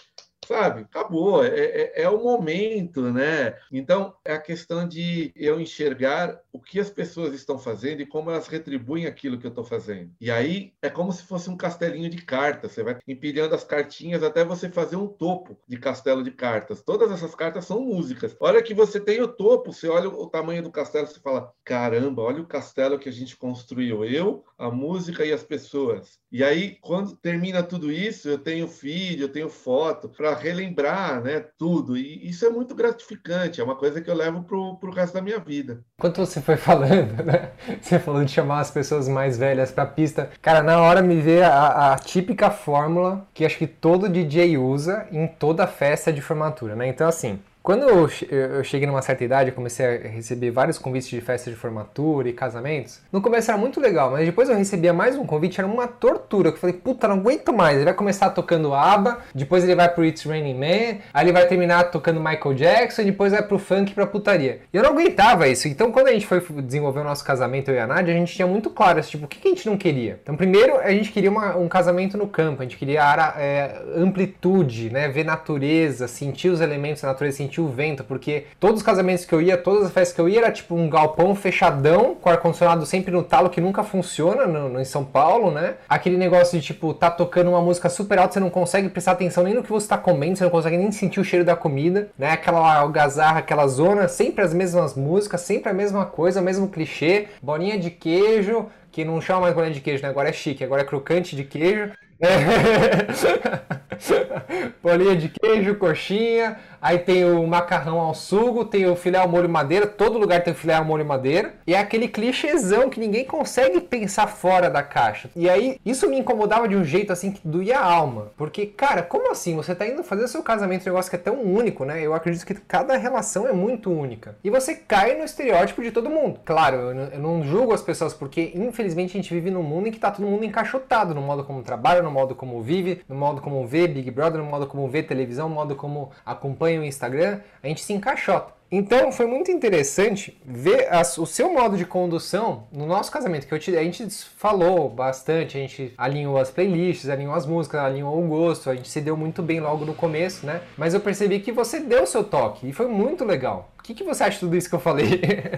sabe, acabou, é o momento, né? Então, é a questão de eu enxergar o que as pessoas estão fazendo e como elas retribuem aquilo que eu estou fazendo. E aí, é como se fosse um castelinho de cartas, você vai empilhando as cartinhas até você fazer um topo de castelo de cartas. Todas essas cartas são músicas. A hora que você tem o topo, você olha o tamanho do castelo, você fala, caramba, olha o castelo que a gente construiu, eu, a música e as pessoas. E aí, quando termina tudo isso, eu tenho vídeo, eu tenho foto, para relembrar, né, tudo. E isso é muito gratificante, é uma coisa que eu levo pro resto da minha vida. Enquanto você foi falando, né, você falou de chamar as pessoas mais velhas pra pista, cara, na hora me veio a típica fórmula que acho que todo DJ usa em toda festa de formatura, né? Então, assim, Quando eu cheguei numa certa idade, eu comecei a receber vários convites de festa de formatura e casamentos. No começo era muito legal, mas depois eu recebia mais um convite, era uma tortura. Eu falei, puta, não aguento mais. Ele vai começar tocando ABBA, depois ele vai pro It's Raining Man, aí ele vai terminar tocando Michael Jackson, e depois vai pro funk e pra putaria. E eu não aguentava isso. Então quando a gente foi desenvolver o nosso casamento, eu e a Nádia, a gente tinha muito claro, tipo, o que a gente não queria? Então primeiro a gente queria um casamento no campo, a gente queria amplitude, né? Ver natureza, sentir os elementos da natureza, sentir o vento, porque todos os casamentos que eu ia, todas as festas que eu ia, era tipo um galpão fechadão, com ar-condicionado sempre no talo, que nunca funciona em São Paulo, né? Aquele negócio de tipo, tá tocando uma música super alta, você não consegue prestar atenção nem no que você tá comendo, você não consegue nem sentir o cheiro da comida, né? Aquela algazarra, aquela zona, sempre as mesmas músicas, sempre a mesma coisa, o mesmo clichê, bolinha de queijo, que não chama mais bolinha de queijo, né? Agora é chique, agora é crocante de queijo. Bolinha de queijo, coxinha, aí tem o macarrão ao sugo, tem o filé ao molho madeira, todo lugar tem o filé ao molho madeira, e é aquele clichêzão que ninguém consegue pensar fora da caixa. E aí, isso me incomodava de um jeito assim que doía a alma, porque, cara, como assim? Você tá indo fazer o seu casamento, um negócio que é tão único, né? Eu acredito que cada relação é muito única. E você cai no estereótipo de todo mundo. Claro, eu não julgo as pessoas, porque infelizmente a gente vive num mundo em que tá todo mundo encaixotado no modo como trabalha, no modo como vive, no modo como vê Big Brother, no modo como vê televisão, no modo como acompanha o Instagram, a gente se encaixota. Então foi muito interessante ver o seu modo de condução no nosso casamento, que a gente falou bastante, a gente alinhou as playlists, alinhou as músicas, alinhou o gosto, a gente se deu muito bem logo no começo, né? Mas eu percebi que você deu o seu toque e foi muito legal. O que você acha de tudo isso que eu falei?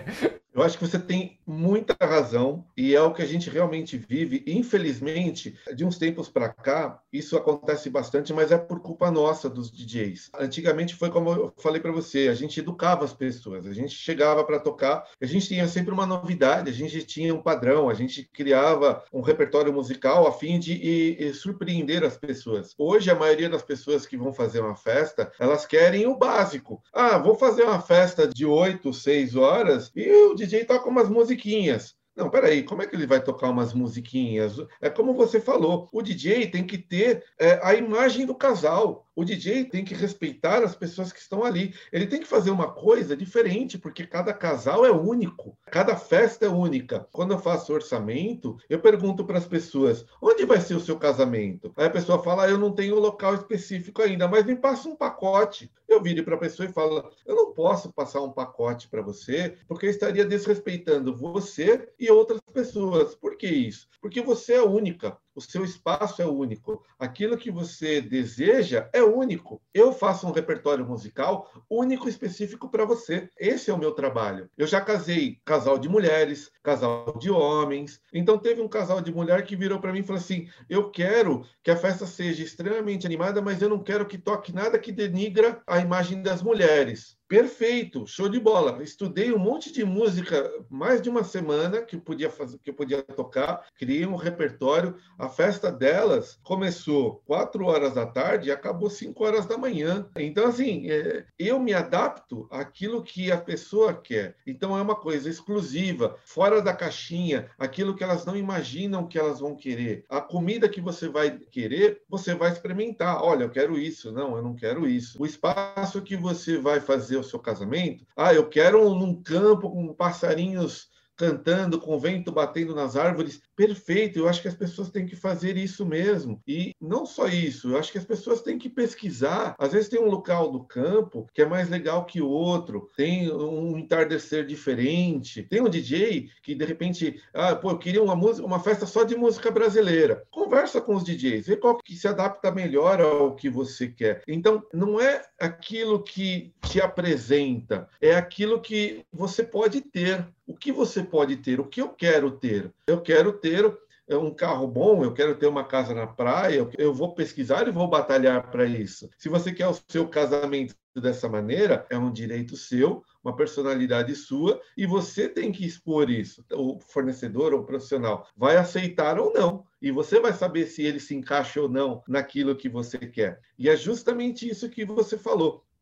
Eu acho que você tem muita razão e é o que a gente realmente vive. Infelizmente, de uns tempos para cá, isso acontece bastante, mas é por culpa nossa, dos DJs. Antigamente foi como eu falei para você, a gente educava as pessoas, a gente chegava para tocar, a gente tinha sempre uma novidade, a gente tinha um padrão, a gente criava um repertório musical a fim de surpreender as pessoas. Hoje, a maioria das pessoas que vão fazer uma festa, elas querem o básico. Ah, vou fazer uma festa de 8, 6 horas e o DJ toca umas musiquinhas. Não, peraí, como é que ele vai tocar umas musiquinhas? É como você falou, o DJ tem que ter a imagem do casal. O DJ tem que respeitar as pessoas que estão ali. Ele tem que fazer uma coisa diferente, porque cada casal é único. Cada festa é única. Quando eu faço orçamento, eu pergunto para as pessoas, onde vai ser o seu casamento? Aí a pessoa fala, eu não tenho um local específico ainda, mas me passa um pacote. Eu viro para a pessoa e falo, eu não posso passar um pacote para você, porque eu estaria desrespeitando você e outras pessoas. Por que isso? Porque você é única. O seu espaço é único. Aquilo que você deseja é único. Eu faço um repertório musical único e específico para você. Esse é o meu trabalho. Eu já casei casal de mulheres, casal de homens. Então teve um casal de mulher que virou para mim e falou assim, eu quero que a festa seja extremamente animada, mas eu não quero que toque nada que denigra a imagem das mulheres. Perfeito, show de bola. Estudei um monte de música, mais de uma semana que eu podia tocar, criei um repertório. A festa delas começou 4 horas da tarde e acabou 5 horas da manhã. Então, assim, eu me adapto àquilo que a pessoa quer. Então, é uma coisa exclusiva, fora da caixinha, aquilo que elas não imaginam que elas vão querer. A comida que você vai querer, você vai experimentar. Olha, eu quero isso. Não, eu não quero isso. O espaço que você vai fazer o seu casamento, eu quero num campo com passarinhos cantando, com o vento batendo nas árvores. Perfeito, eu acho que as pessoas têm que fazer isso mesmo. E não só isso, eu acho que as pessoas têm que pesquisar. Às vezes tem um local do campo que é mais legal que o outro, tem um entardecer diferente, tem um DJ que de repente, eu queria uma festa só de música brasileira. Conversa com os DJs, vê qual que se adapta melhor ao que você quer. Então, não é aquilo que te apresenta, é aquilo que você pode ter. O que você pode ter? O que eu quero ter? Eu quero ter um carro bom, eu quero ter uma casa na praia, eu vou pesquisar e vou batalhar para isso. Se você quer o seu casamento dessa maneira, é um direito seu, uma personalidade sua, e você tem que expor isso. O fornecedor ou o profissional vai aceitar ou não, e você vai saber se ele se encaixa ou não naquilo que você quer. E é justamente isso que você falou.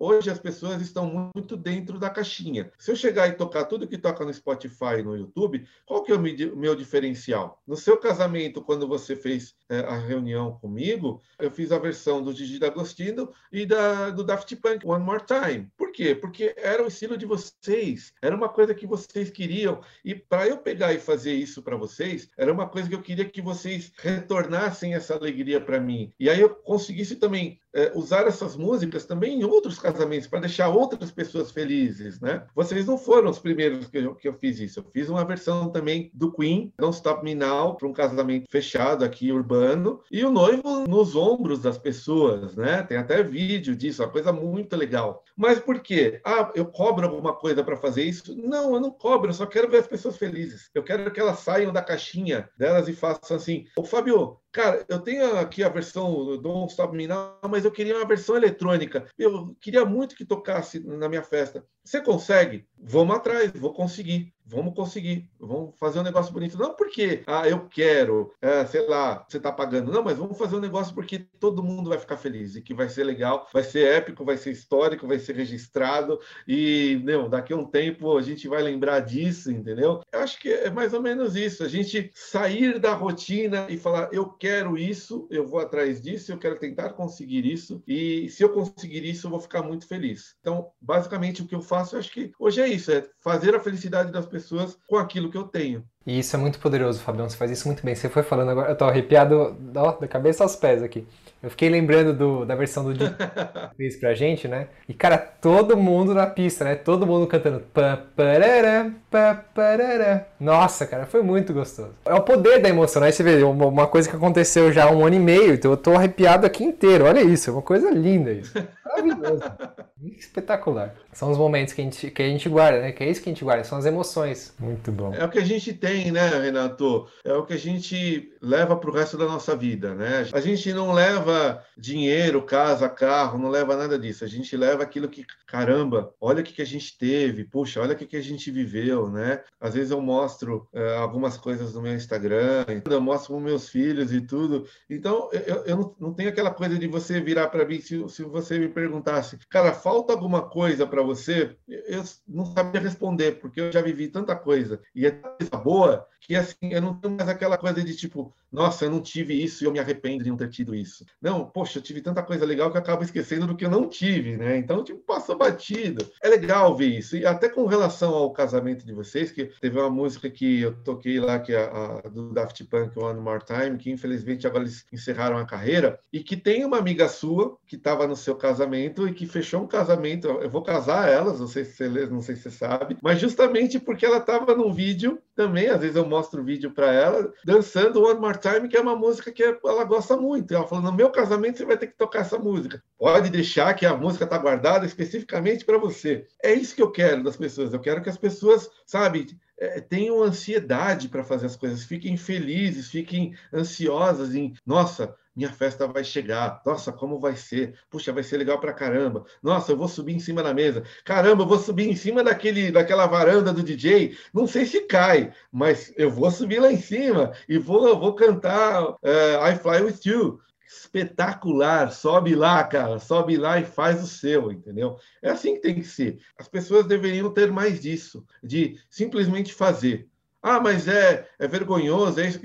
hoje as pessoas estão muito dentro da caixinha. Se eu chegar e tocar tudo que toca no Spotify e no YouTube, qual que é o meu diferencial? No seu casamento, quando você fez a reunião comigo, eu fiz a versão do Gigi D'Agostino e do Daft Punk, One More Time. Por quê? Porque era o estilo de vocês, era uma coisa que vocês queriam, e para eu pegar e fazer isso para vocês, era uma coisa que eu queria que vocês retornassem essa alegria para mim. E aí eu conseguisse também usar essas músicas também em outros casamentos, para deixar outras pessoas felizes, né? Vocês não foram os primeiros que eu fiz isso. Eu fiz uma versão também do Queen, Don't Stop Me Now, para um casamento fechado aqui, urbano, e o noivo nos ombros das pessoas, né? Tem até vídeo disso, uma coisa muito legal. Mas por quê? Ah, eu cobro alguma coisa para fazer isso? Não, eu não cobro, eu só quero ver as pessoas felizes. Eu quero que elas saiam da caixinha delas e façam assim, ô Fábio, cara, eu tenho aqui a versão Don't Stop Me Now, mas eu queria uma versão eletrônica. Eu queria muito que tocasse na minha festa. Você consegue? Vamos atrás, vou conseguir. Vamos conseguir. Vamos fazer um negócio bonito. Não porque, eu quero, sei lá, você está pagando. Não, mas vamos fazer um negócio porque todo mundo vai ficar feliz e que vai ser legal, vai ser épico, vai ser histórico, vai ser registrado e, daqui a um tempo a gente vai lembrar disso, entendeu? Eu acho que é mais ou menos isso. A gente sair da rotina e falar, eu quero isso, eu vou atrás disso, eu quero tentar conseguir isso e se eu conseguir isso, eu vou ficar muito feliz. Então, basicamente, o que eu faço, eu acho que hoje é isso, é fazer a felicidade das pessoas com aquilo que eu tenho. E isso é muito poderoso, Fabião, você faz isso muito bem. Você foi falando agora, eu tô arrepiado da cabeça aos pés aqui. Eu fiquei lembrando da versão do Didi que fez pra gente, né? E, cara, todo mundo na pista, né? Todo mundo cantando pá, parará, pá, parará. Nossa, cara, foi muito gostoso. É o poder da emoção, né? Aí você vê, uma coisa que aconteceu já há 1 ano e meio, então eu tô arrepiado aqui inteiro. Olha isso, é uma coisa linda isso. Maravilhoso. Espetacular. São os momentos que a gente guarda, né? Que é isso que a gente guarda, são as emoções. Muito bom. É o que a gente tem, né, Renato? É o que a gente leva pro resto da nossa vida, né? A gente não leva dinheiro, casa, carro, não leva nada disso. A gente leva aquilo que, caramba, olha o que a gente teve, puxa, olha o que a gente viveu, né? Às vezes eu mostro algumas coisas no meu Instagram, eu mostro com meus filhos e tudo. Então, eu não tenho aquela coisa de você virar para mim, se você me perguntasse, cara, falta alguma coisa para você? Eu não sabia responder, porque eu já vivi tanta coisa. E é tanta coisa boa que, assim, eu não tenho mais aquela coisa de tipo, nossa, eu não tive isso e eu me arrependo de não ter tido isso. Não, poxa, eu tive tanta coisa legal que eu acabo esquecendo do que eu não tive, né? Então, tipo, passou batido. É legal ver isso. E até com relação ao casamento de vocês, que teve uma música que eu toquei lá, que é a do Daft Punk, One More Time, que infelizmente agora eles encerraram a carreira, e que tem uma amiga sua que estava no seu casamento e que fechou um casamento. Eu vou casar elas, não sei se você sabe, mas justamente porque ela estava num vídeo também, às vezes eu mostro o vídeo para ela, dançando One More Time, que é uma música que ela gosta muito. E ela falou, no meu casamento você vai ter que tocar essa música. Pode deixar que a música está guardada especificamente para você. É isso que eu quero das pessoas. Eu quero que as pessoas, sabe, tenham ansiedade para fazer as coisas, fiquem felizes, fiquem ansiosas em, nossa, minha festa vai chegar, nossa, como vai ser? Puxa, vai ser legal pra caramba. Nossa, eu vou subir em cima da mesa. Caramba, eu vou subir em cima daquela varanda do DJ. Não sei se cai, mas eu vou subir lá em cima e vou cantar I Fly With You. Espetacular, sobe lá, cara, sobe lá e faz o seu, entendeu? É assim que tem que ser. As pessoas deveriam ter mais disso, de simplesmente fazer. Ah, mas é vergonhoso, é isso.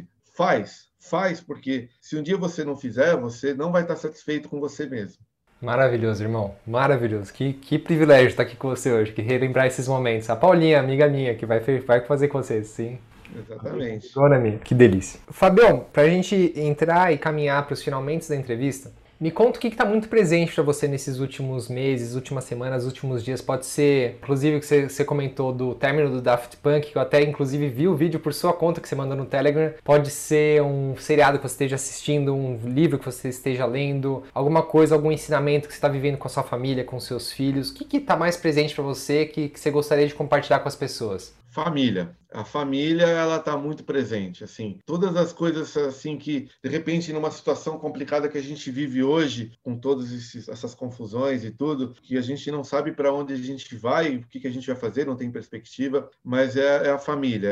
Faz, porque se um dia você não fizer, você não vai estar satisfeito com você mesmo. Maravilhoso, irmão. Maravilhoso. Que privilégio estar aqui com você hoje, que relembrar esses momentos. A Paulinha, amiga minha, que vai fazer com vocês, sim. Exatamente. Dona minha, que delícia. Fabião, pra gente entrar e caminhar para os finalmente da entrevista, me conta o que está muito presente para você nesses últimos meses, últimas semanas, últimos dias. Pode ser, inclusive, que você comentou do término do Daft Punk, que eu até, inclusive, vi o vídeo por sua conta que você mandou no Telegram. Pode ser um seriado que você esteja assistindo, um livro que você esteja lendo, alguma coisa, algum ensinamento que você está vivendo com a sua família, com seus filhos. O que está mais presente para você que você gostaria de compartilhar com as pessoas? Família. A família, ela tá muito presente, assim. Todas as coisas, assim, que, de repente, numa situação complicada que a gente vive hoje, com todas essas confusões e tudo, que a gente não sabe para onde a gente vai, o que a gente vai fazer, não tem perspectiva, mas é a família.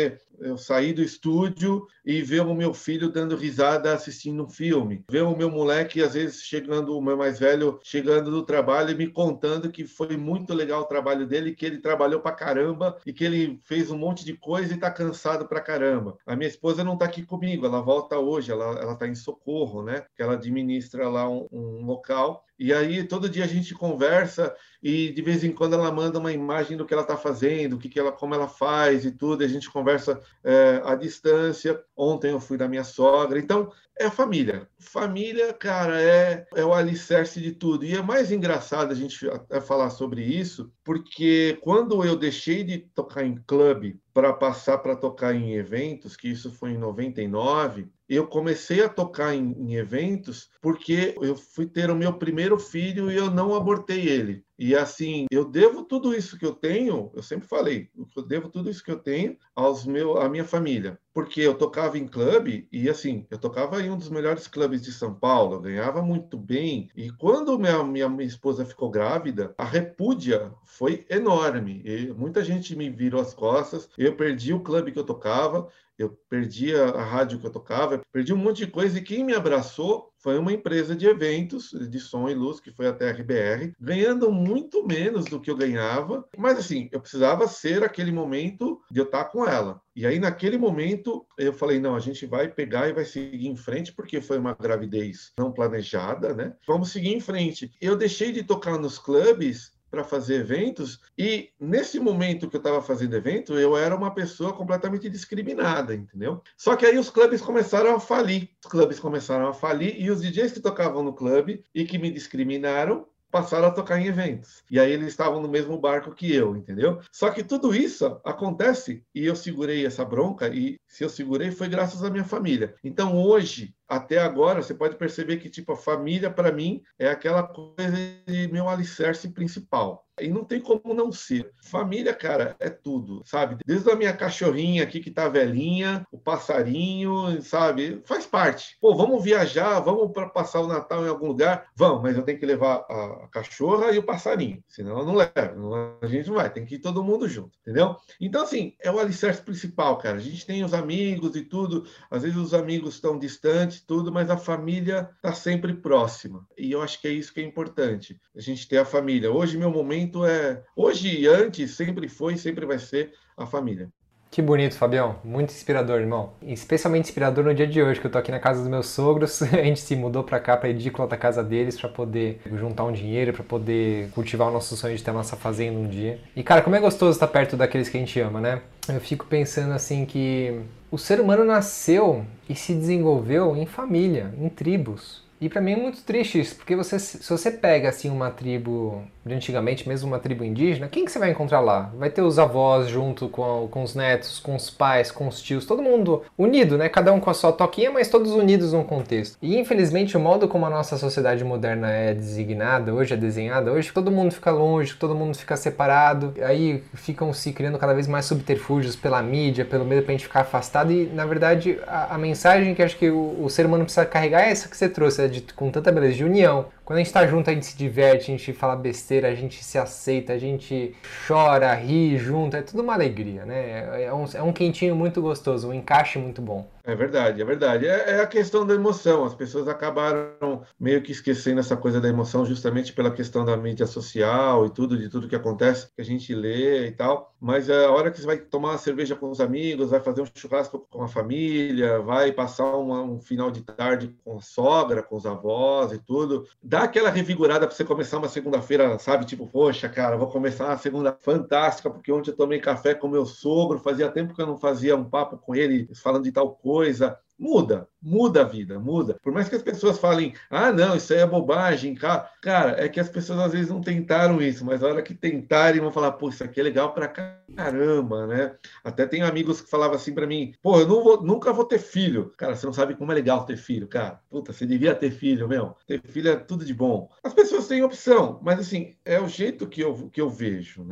Eu sair do estúdio e ver o meu filho dando risada assistindo um filme. Ver o meu moleque, às vezes, chegando, o meu mais velho, chegando do trabalho e me contando que foi muito legal o trabalho dele, que ele trabalhou pra caramba e que ele fez um monte de coisa e tá cansado pra caramba. A minha esposa não tá aqui comigo, ela volta hoje, ela tá em Socorro, né? Que ela administra lá um local. E aí, todo dia a gente conversa e, de vez em quando, ela manda uma imagem do que ela está fazendo, como ela faz e tudo. E a gente conversa à distância. Ontem eu fui da minha sogra. Então, é a família. Família, cara, é o alicerce de tudo. E é mais engraçado a gente até falar sobre isso, porque quando eu deixei de tocar em clube para passar para tocar em eventos, que isso foi em 99, eu comecei a tocar em eventos porque eu fui ter o meu primeiro filho e eu não abortei ele. E assim, eu devo tudo isso que eu tenho, eu sempre falei, eu devo tudo isso que eu tenho à minha família. Porque eu tocava em clube e assim, eu tocava em um dos melhores clubes de São Paulo, eu ganhava muito bem. E quando minha esposa ficou grávida, a repúdia foi enorme. E muita gente me virou as costas, eu perdi o clube que eu tocava, eu perdi a rádio que eu tocava, perdi um monte de coisa, e quem me abraçou foi uma empresa de eventos, de som e luz, que foi a TRBR, ganhando muito menos do que eu ganhava, mas assim, eu precisava ser aquele momento de eu estar com ela. E aí, naquele momento, eu falei, não, a gente vai pegar e vai seguir em frente, porque foi uma gravidez não planejada, né? Vamos seguir em frente. Eu deixei de tocar nos clubes para fazer eventos, e nesse momento que eu estava fazendo evento, eu era uma pessoa completamente discriminada, entendeu? Só que aí os clubes começaram a falir. Os clubes começaram a falir, e os DJs que tocavam no clube e que me discriminaram passaram a tocar em eventos. E aí eles estavam no mesmo barco que eu, entendeu? Só que tudo isso acontece, e eu segurei essa bronca, e se eu segurei foi graças à minha família. Então hoje, até agora, você pode perceber que tipo, a família para mim é aquela coisa de meu alicerce principal. E não tem como não ser. Família, cara, é tudo, sabe? Desde a minha cachorrinha aqui que tá velhinha, o passarinho, sabe? Faz parte. Pô, vamos viajar, vamos para passar o Natal em algum lugar? Vamos, mas eu tenho que levar a cachorra e o passarinho, senão eu não levo. A gente não vai, tem que ir todo mundo junto, entendeu? Então, assim, é o alicerce principal, cara. A gente tem os amigos e tudo, às vezes os amigos estão distantes, tudo, mas a família tá sempre próxima. E eu acho que é isso que é importante, a gente ter a família. Hoje, meu momento hoje e antes, sempre foi e sempre vai ser a família. Que bonito, Fabião. Muito inspirador, irmão. Especialmente inspirador no dia de hoje, que eu tô aqui na casa dos meus sogros. A gente se mudou pra cá, pra edícula da casa deles, pra poder juntar um dinheiro, pra poder cultivar o nosso sonho de ter a nossa fazenda um dia. E, cara, como é gostoso estar perto daqueles que a gente ama, né? Eu fico pensando, assim, que o ser humano nasceu e se desenvolveu em família, em tribos. E pra mim é muito triste isso, porque se você pega assim uma tribo de antigamente, mesmo uma tribo indígena, quem que você vai encontrar lá? Vai ter os avós junto com os netos, com os pais, com os tios, todo mundo unido, né? Cada um com a sua toquinha, mas todos unidos num contexto. E infelizmente o modo como a nossa sociedade moderna é designada hoje, é desenhada hoje, todo mundo fica longe, todo mundo fica separado, aí ficam se criando cada vez mais subterfúgios pela mídia, pelo medo pra gente ficar afastado, e na verdade a mensagem que acho que o ser humano precisa carregar é essa que você trouxe, com tanta beleza, de união. Quando a gente tá junto, a gente se diverte, a gente fala besteira, a gente se aceita, a gente chora, ri junto, é tudo uma alegria, né? É um quentinho muito gostoso, um encaixe muito bom. É verdade, é verdade. É a questão da emoção. As pessoas acabaram meio que esquecendo essa coisa da emoção justamente pela questão da mídia social e tudo, de tudo que acontece, que a gente lê e tal. Mas a hora que você vai tomar uma cerveja com os amigos, vai fazer um churrasco com a família, vai passar um final de tarde com a sogra, com os avós e tudo, dá aquela revigorada para você começar uma segunda-feira, sabe? Tipo, poxa, cara, vou começar uma segunda fantástica, porque ontem eu tomei café com meu sogro, fazia tempo que eu não fazia um papo com ele falando de tal coisa. Muda a vida, muda. Por mais que as pessoas falem, ah, não, isso aí é bobagem, cara. Cara, é que as pessoas às vezes não tentaram isso, mas a hora que tentarem vão falar, pô, isso aqui é legal pra caramba, né? Até tem amigos que falavam assim pra mim, pô, eu nunca vou ter filho. Cara, você não sabe como é legal ter filho, cara. Puta, você devia ter filho, meu. Ter filho é tudo de bom. As pessoas têm opção, mas assim, é o jeito que eu vejo, né?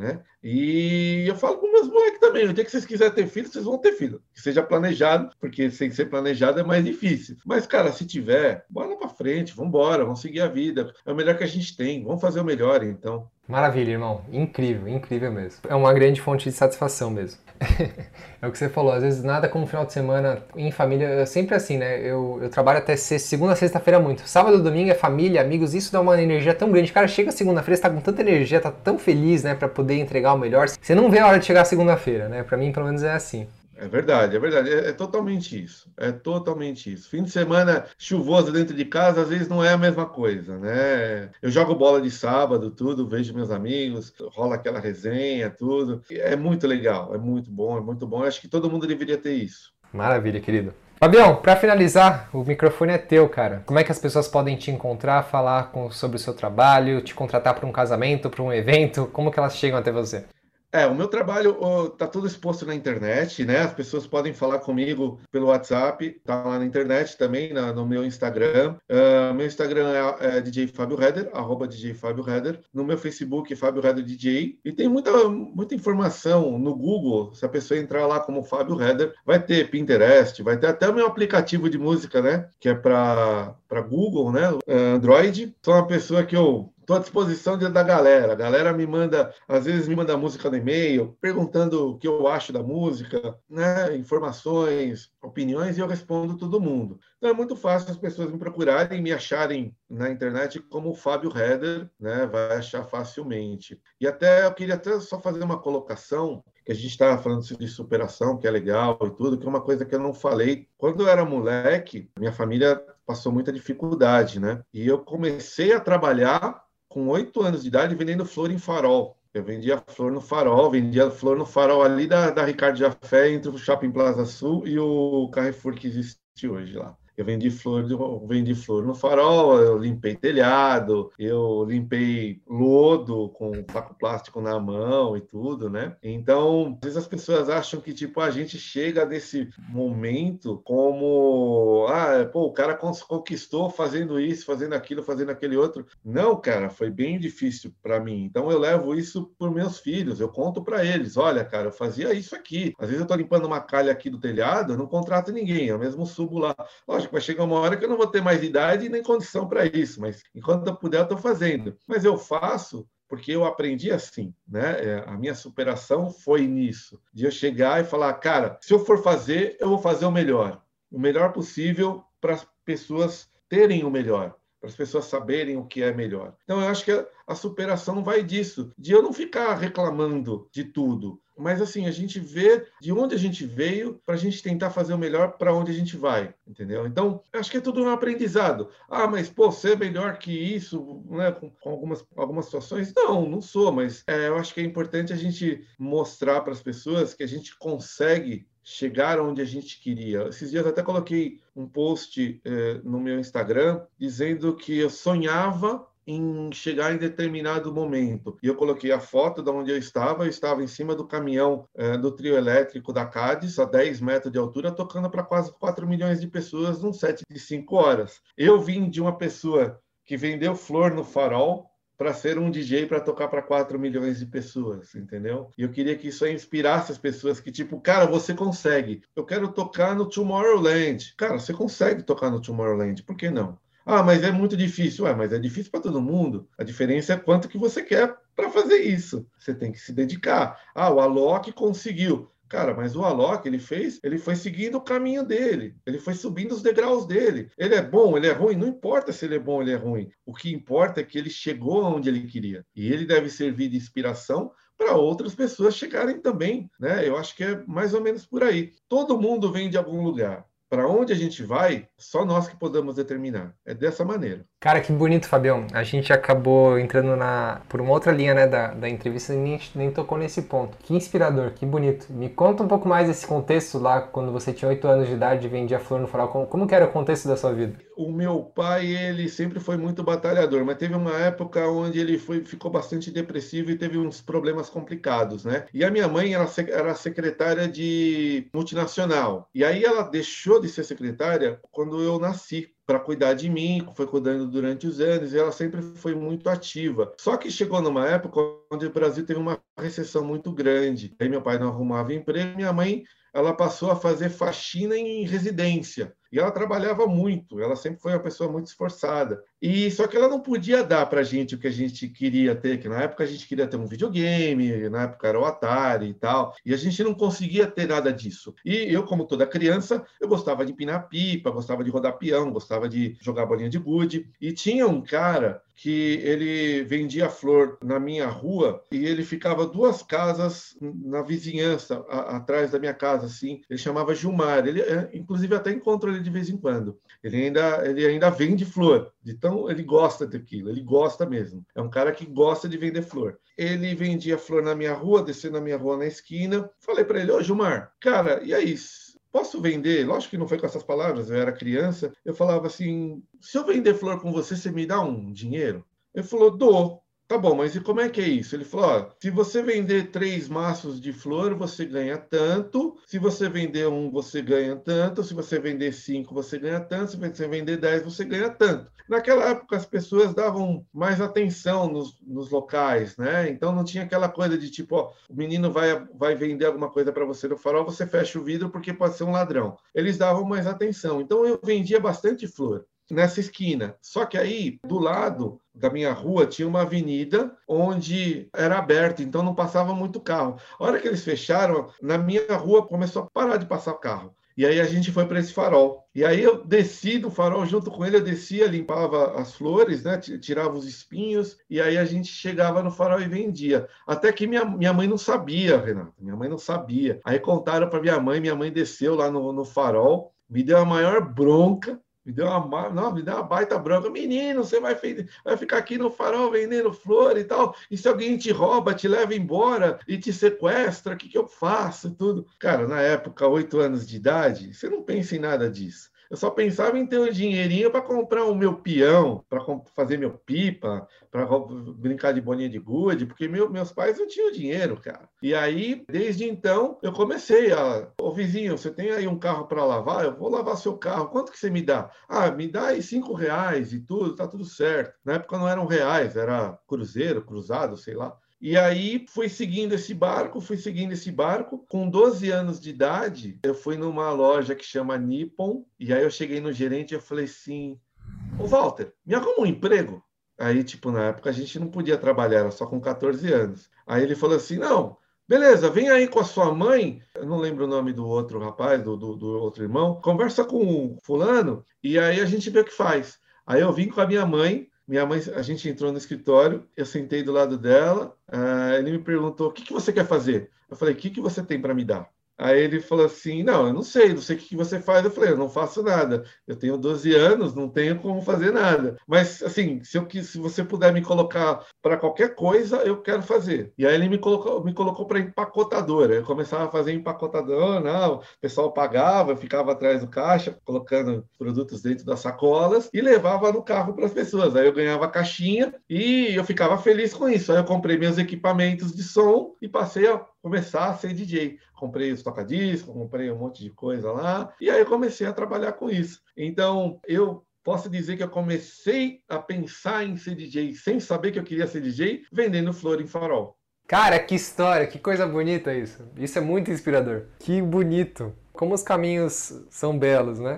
E eu falo para meus moleques também, o dia que vocês quiserem ter filho, vocês vão ter filho. Que seja planejado, porque sem ser planejado é mais difícil. Mas, cara, se tiver, bora para frente, vamos embora, vamos seguir a vida. É o melhor que a gente tem, vamos fazer o melhor, então. Maravilha, irmão. Incrível, incrível mesmo. É uma grande fonte de satisfação mesmo. É o que você falou, às vezes nada como final de semana em família, é sempre assim, né? Eu trabalho até segunda a sexta-feira muito. Sábado e domingo é família, amigos, isso dá uma energia tão grande. Cara, chega segunda-feira, você tá com tanta energia, tá tão feliz, né? Pra poder entregar o melhor. Você não vê a hora de chegar segunda-feira, né? Pra mim, pelo menos, é assim. É verdade, é verdade. É totalmente isso. É totalmente isso. Fim de semana chuvoso dentro de casa, às vezes não é a mesma coisa, né? Eu jogo bola de sábado, tudo, vejo meus amigos, rola aquela resenha, tudo. É muito legal, é muito bom, é muito bom. Eu acho que todo mundo deveria ter isso. Maravilha, querido. Fabião, para finalizar, o microfone é teu, cara. Como é que as pessoas podem te encontrar, falar sobre o seu trabalho, te contratar para um casamento, para um evento? Como que elas chegam até você? O meu trabalho tá tudo exposto na internet, né? As pessoas podem falar comigo pelo WhatsApp, tá lá na internet também, no meu Instagram. Meu Instagram é DJ Fábio Heder, @DJ Fábio Heder. No meu Facebook, Fábio Heder DJ. E tem muita informação no Google. Se a pessoa entrar lá como Fábio Heder, vai ter Pinterest, vai ter até o meu aplicativo de música, né? Que é para Google, né? Android. Sou uma pessoa que eu estou à disposição da galera. A galera às vezes me manda música no e-mail, perguntando o que eu acho da música, né? Informações, opiniões, e eu respondo todo mundo. Então é muito fácil as pessoas me procurarem e me acharem na internet como Fábio Heder, né? Vai achar facilmente. E eu queria até só fazer uma colocação, que a gente estava falando de superação, que é legal e tudo, que é uma coisa que eu não falei. Quando eu era moleque, minha família passou muita dificuldade, né? E eu comecei a trabalhar com 8 anos de idade vendendo flor em farol. Eu vendia flor no farol ali da Ricardo Jafé, entre o Shopping Plaza Sul e o Carrefour que existe hoje lá. Eu vendi flor no farol, eu limpei telhado, eu limpei lodo com taco plástico na mão e tudo, né? Então, às vezes as pessoas acham que, tipo, a gente chega nesse momento como, o cara conquistou fazendo isso, fazendo aquilo, fazendo aquele outro. Não, cara, foi bem difícil para mim. Então, eu levo isso por meus filhos, eu conto para eles, olha, cara, eu fazia isso aqui. Às vezes eu tô limpando uma calha aqui do telhado, eu não contrato ninguém, eu mesmo subo lá. Lógico, vai chegar uma hora que eu não vou ter mais idade nem condição para isso, mas enquanto eu puder, eu estou fazendo. Mas eu faço porque eu aprendi assim, né? A minha superação foi nisso, de eu chegar e falar, cara, se eu for fazer, eu vou fazer o melhor possível para as pessoas terem o melhor, para as pessoas saberem o que é melhor. Então, eu acho que a superação vai disso, de eu não ficar reclamando de tudo, mas assim, a gente vê de onde a gente veio para a gente tentar fazer o melhor para onde a gente vai, entendeu? Então, eu acho que é tudo um aprendizado. Mas, você é melhor que isso, né? Com algumas situações? Não sou, mas eu acho que é importante a gente mostrar para as pessoas que a gente consegue chegar onde a gente queria. Esses dias eu até coloquei um post no meu Instagram dizendo que eu sonhava em chegar em determinado momento. E eu coloquei a foto de onde eu estava em cima do caminhão do trio elétrico da Cádiz, a 10 metros de altura, tocando para quase 4 milhões de pessoas num set de 5 horas. Eu vim de uma pessoa que vendeu flor no farol para ser um DJ para tocar para 4 milhões de pessoas, entendeu? E eu queria que isso aí inspirasse as pessoas que, tipo, cara, você consegue. Eu quero tocar no Tomorrowland. Cara, você consegue tocar no Tomorrowland, por que não? Mas é muito difícil. Mas é difícil para todo mundo. A diferença é quanto que você quer para fazer isso. Você tem que se dedicar. O Alok conseguiu. Cara, mas o Alok, ele foi seguindo o caminho dele. Ele foi subindo os degraus dele. Ele é bom, ele é ruim? Não importa se ele é bom ou ele é ruim. O que importa é que ele chegou onde ele queria. E ele deve servir de inspiração para outras pessoas chegarem também, né? Eu acho que é mais ou menos por aí. Todo mundo vem de algum lugar. Para onde a gente vai, só nós que podemos determinar. É dessa maneira. Cara, que bonito, Fabião. A gente acabou entrando por uma outra linha, né, da entrevista e nem tocou nesse ponto. Que inspirador, que bonito. Me conta um pouco mais desse contexto lá, quando você tinha 8 anos de idade e vendia flor no farol. Como que era o contexto da sua vida? O meu pai, ele sempre foi muito batalhador, mas teve uma época onde ele ficou bastante depressivo e teve uns problemas complicados, né? E a minha mãe era secretária de multinacional. E aí ela deixou de ser secretária quando eu nasci. para cuidar de mim, foi cuidando durante os anos, e ela sempre foi muito ativa. Só que chegou numa época onde o Brasil teve uma recessão muito grande. Aí meu pai não arrumava emprego, minha mãe, ela passou a fazer faxina em residência. E ela trabalhava muito, ela sempre foi uma pessoa muito esforçada. E só que ela não podia dar para a gente o que a gente queria ter, que na época a gente queria ter um videogame, na época era o Atari e tal, e a gente não conseguia ter nada disso. E eu, como toda criança, eu gostava de empinar pipa, gostava de rodar peão, gostava de jogar bolinha de gude. E tinha um cara que ele vendia flor na minha rua e ele ficava 2 casas na vizinhança, atrás da minha casa, assim. Ele chamava Gilmar. Ele, inclusive, até encontro ele de vez em quando. Ele ainda vende flor. Então, ele gosta daquilo. Ele gosta mesmo. É um cara que gosta de vender flor. Ele vendia flor na minha rua, descendo na minha rua na esquina. Falei para ele, ô Gilmar, cara, e aí? Posso vender? Lógico que não foi com essas palavras, eu era criança. Eu falava assim, se eu vender flor com você, você me dá um dinheiro? Ele falou, dou. Tá bom, mas e como é que é isso? Ele falou, ó, se você vender 3 maços de flor, você ganha tanto. Se você vender 1, você ganha tanto. Se você vender 5, você ganha tanto. Se você vender 10, você ganha tanto. Naquela época, as pessoas davam mais atenção nos locais, né? Então, não tinha aquela coisa de tipo, ó, o menino vai vender alguma coisa para você no farol, você fecha o vidro porque pode ser um ladrão. Eles davam mais atenção. Então, eu vendia bastante flor nessa esquina. Só que aí, do lado da minha rua, tinha uma avenida onde era aberta, então não passava muito carro. A hora que eles fecharam, na minha rua começou a parar de passar carro. E aí a gente foi para esse farol. E aí eu desci do farol junto com ele, eu descia, limpava as flores, né? Tirava os espinhos, e aí a gente chegava no farol e vendia. Até que minha mãe não sabia, Renato. Minha mãe não sabia. Aí contaram para minha mãe desceu lá no farol, me deu a maior bronca. Me deu uma baita bronca. Menino, você vai ficar aqui no farol vendendo flor e tal. E se alguém te rouba, te leva embora e te sequestra, o que eu faço? Tudo. Cara, na época, 8 anos de idade, você não pensa em nada disso. Eu só pensava em ter um dinheirinho para comprar o meu peão, para fazer meu pipa, para brincar de bolinha de gude, porque meus pais não tinham dinheiro, cara. E aí, desde então, eu comecei ô vizinho, você tem aí um carro para lavar? Eu vou lavar seu carro. Quanto que você me dá? Ah, me dá aí R$ 5 e tudo, tá tudo certo. Na época não eram reais, era cruzeiro, cruzado, sei lá. E aí fui seguindo esse barco. Com 12 anos de idade, eu fui numa loja que chama Nippon, e aí eu cheguei no gerente e eu falei assim, ô Walter, me arruma um emprego? Aí, tipo, na época a gente não podia trabalhar, era só com 14 anos. Aí ele falou assim, não, beleza, vem aí com a sua mãe, eu não lembro o nome do outro rapaz, do outro irmão, conversa com o fulano, e aí a gente vê o que faz. Aí eu vim com a minha mãe, a gente entrou no escritório, eu sentei do lado dela, ele me perguntou, o que você quer fazer? Eu falei, o que você tem para me dar? Aí ele falou assim, não sei o que você faz. Eu falei, eu não faço nada, eu tenho 12 anos, não tenho como fazer nada. Mas, assim, se você puder me colocar para qualquer coisa, eu quero fazer. E aí ele me colocou para empacotadora. Eu começava a fazer empacotadora, o pessoal pagava, eu ficava atrás do caixa, colocando produtos dentro das sacolas e levava no carro para as pessoas. Aí eu ganhava a caixinha e eu ficava feliz com isso. Aí eu comprei meus equipamentos de som e passei a começar a ser DJ. Comprei os toca-discos, comprei um monte de coisa lá, e aí eu comecei a trabalhar com isso. Então, eu posso dizer que eu comecei a pensar em ser DJ sem saber que eu queria ser DJ, vendendo flor em farol. Cara, que história, que coisa bonita isso. Isso é muito inspirador. Que bonito. Como os caminhos são belos, né?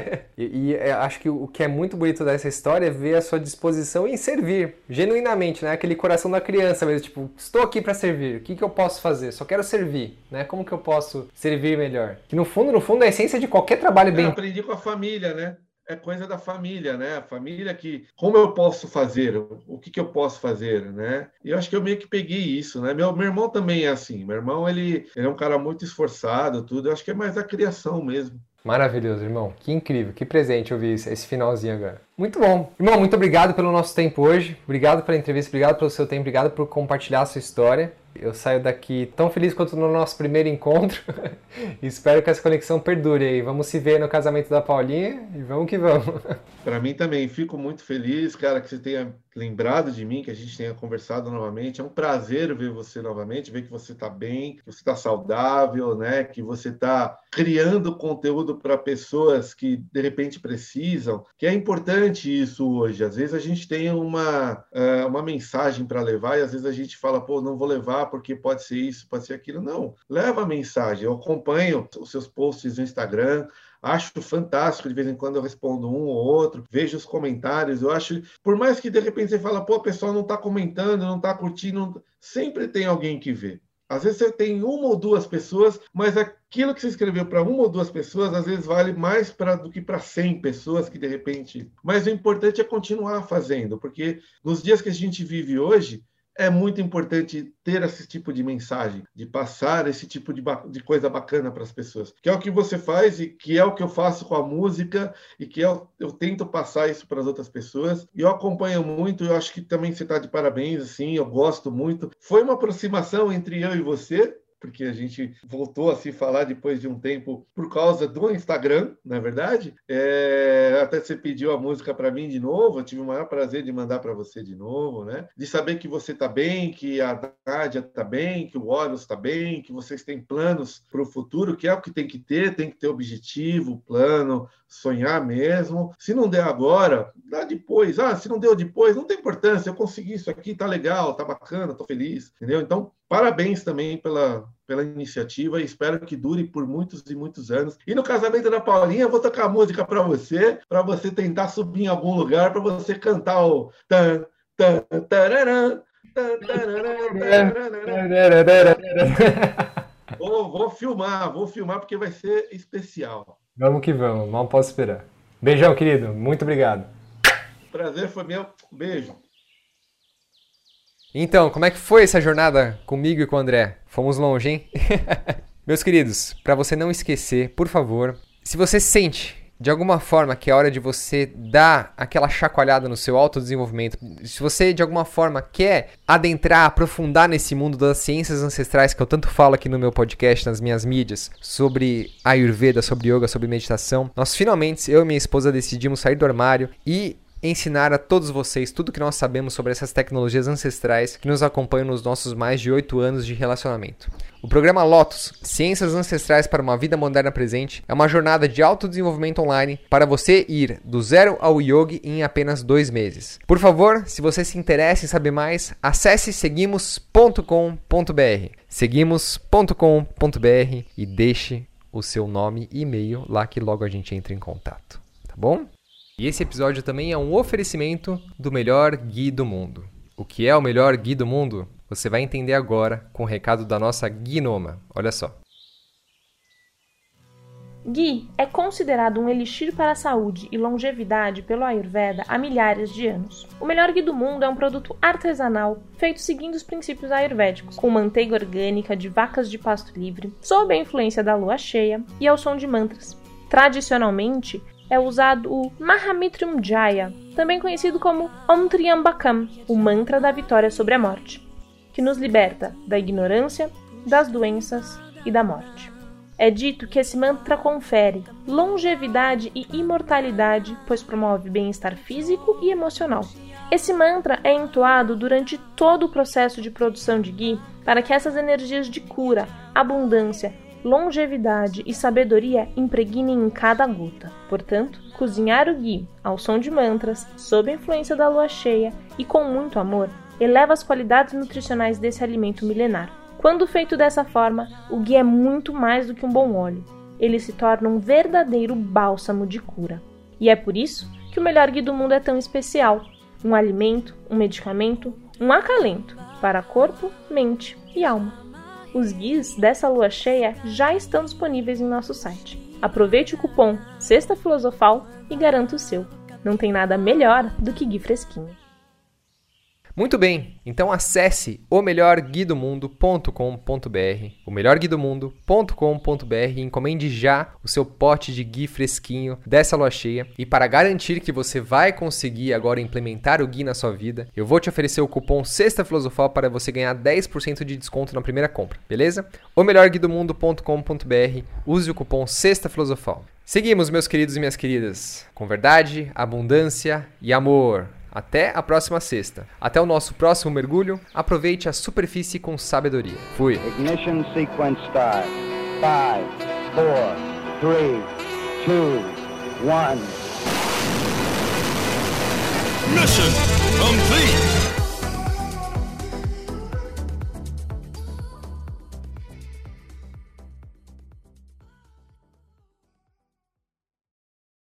e acho que o que é muito bonito dessa história é ver a sua disposição em servir, genuinamente, né? Aquele coração da criança mesmo, tipo, estou aqui para servir, o que eu posso fazer? Só quero servir, né? Como que eu posso servir melhor? Que no fundo, é a essência de qualquer trabalho bem... Eu aprendi com a família, né? É coisa da família, né? A família que... Como eu posso fazer? O que eu posso fazer, né? E eu acho que eu meio que peguei isso, né? Meu irmão também é assim. Meu irmão, ele é um cara muito esforçado, tudo. Eu acho que é mais a criação mesmo. Maravilhoso, irmão. Que incrível, que presente ouvir esse finalzinho agora. Muito bom. Irmão, muito obrigado pelo nosso tempo hoje. Obrigado pela entrevista, obrigado pelo seu tempo, obrigado por compartilhar a sua história. Eu saio daqui tão feliz quanto no nosso primeiro encontro. Espero que essa conexão perdure aí. Vamos se ver no casamento da Paulinha e vamos que vamos. Para mim também. Fico muito feliz, cara, que você tenha lembrado de mim, que a gente tenha conversado novamente. É um prazer ver você novamente, ver que você está bem, que você está saudável, né? Que você está criando conteúdo para pessoas que, de repente, precisam. Que é importante isso hoje. Às vezes a gente tem uma mensagem para levar e às vezes a gente fala, pô, não vou levar porque pode ser isso, pode ser aquilo. Não, leva a mensagem. Eu acompanho os seus posts no Instagram, acho fantástico, de vez em quando eu respondo um ou outro, vejo os comentários, eu acho, por mais que de repente você fala, pô, o pessoal não está comentando, não está curtindo, sempre tem alguém que vê. Às vezes você tem uma ou duas pessoas, mas aquilo que você escreveu para uma ou duas pessoas, às vezes vale mais do que para 100 pessoas que de repente... Mas o importante é continuar fazendo, porque nos dias que a gente vive hoje, é muito importante ter esse tipo de mensagem, de passar esse tipo de coisa bacana para as pessoas. Que é o que você faz e que é o que eu faço com a música e que eu tento passar isso para as outras pessoas. E eu acompanho muito, eu acho que também você está de parabéns, assim, eu gosto muito. Foi uma aproximação entre eu e você, porque a gente voltou a se falar depois de um tempo por causa do Instagram, na verdade. Até você pediu a música para mim de novo, eu tive o maior prazer de mandar para você de novo, né? De saber que você está bem, que a Nádia está bem, que o Horus está bem, que vocês têm planos para o futuro, que é o que tem que ter objetivo, plano, sonhar mesmo. Se não der agora, dá depois. Se não deu depois, não tem importância, eu consegui isso aqui, tá legal, tá bacana, tô feliz, entendeu? Então, parabéns também pela iniciativa e espero que dure por muitos e muitos anos. E no casamento da Paulinha, eu vou tocar música para você tentar subir em algum lugar, para você cantar o... Vou filmar porque vai ser especial. Vamos que vamos, mal posso esperar. Beijão, querido, muito obrigado. Prazer foi meu, beijo. Então, como é que foi essa jornada comigo e com o André? Fomos longe, hein? Meus queridos, para você não esquecer, por favor, se você sente de alguma forma que é hora de você dar aquela chacoalhada no seu autodesenvolvimento, se você de alguma forma quer adentrar, aprofundar nesse mundo das ciências ancestrais que eu tanto falo aqui no meu podcast, nas minhas mídias, sobre Ayurveda, sobre yoga, sobre meditação, nós finalmente, eu e minha esposa, decidimos sair do armário e ensinar a todos vocês tudo que nós sabemos sobre essas tecnologias ancestrais que nos acompanham nos nossos mais de 8 anos de relacionamento. O programa Lotus, Ciências Ancestrais para uma Vida Moderna Presente, é uma jornada de autodesenvolvimento online para você ir do zero ao yoga em apenas 2 meses. Por favor, se você se interessa em saber mais, acesse seguimos.com.br. Seguimos.com.br e deixe o seu nome e e-mail lá que logo a gente entra em contato, tá bom? E esse episódio também é um oferecimento do melhor Gui do mundo. O que é o melhor Gui do mundo? Você vai entender agora com o recado da nossa Gnoma. Olha só. Ghee é considerado um elixir para a saúde e longevidade pelo Ayurveda há milhares de anos. O melhor ghee do mundo é um produto artesanal feito seguindo os princípios ayurvédicos, com manteiga orgânica de vacas de pasto livre, sob a influência da lua cheia e ao som de mantras. Tradicionalmente, é usado o Mahamitrum Jaya, também conhecido como Om Triambakam, o mantra da vitória sobre a morte, que nos liberta da ignorância, das doenças e da morte. É dito que esse mantra confere longevidade e imortalidade, pois promove bem-estar físico e emocional. Esse mantra é entoado durante todo o processo de produção de ghee para que essas energias de cura, abundância, longevidade e sabedoria impregnem em cada gota. Portanto, cozinhar o ghee ao som de mantras, sob a influência da lua cheia e com muito amor, eleva as qualidades nutricionais desse alimento milenar. Quando feito dessa forma, o ghee é muito mais do que um bom óleo. Ele se torna um verdadeiro bálsamo de cura. E é por isso que o melhor ghee do mundo é tão especial. Um alimento, um medicamento, um acalento para corpo, mente e alma. Os ghees dessa lua cheia já estão disponíveis em nosso site. Aproveite o cupom Sexta Filosofal e garanta o seu. Não tem nada melhor do que ghee fresquinho. Muito bem, então acesse omelhorguidomundo.com.br, omelhorguidomundo.com.br e encomende já o seu pote de ghee fresquinho dessa lua cheia. E para garantir que você vai conseguir agora implementar o ghee na sua vida, eu vou te oferecer o cupom Sexta Filosofal para você ganhar 10% de desconto na primeira compra, beleza? omelhorguidomundo.com.br, use o cupom Sexta Filosofal. Seguimos, meus queridos e minhas queridas, com verdade, abundância e amor. Até a próxima sexta. Até o nosso próximo mergulho, aproveite a superfície com sabedoria. Fui. Ignition sequence start. 5, 4, 3, 2, 1. Mission complete!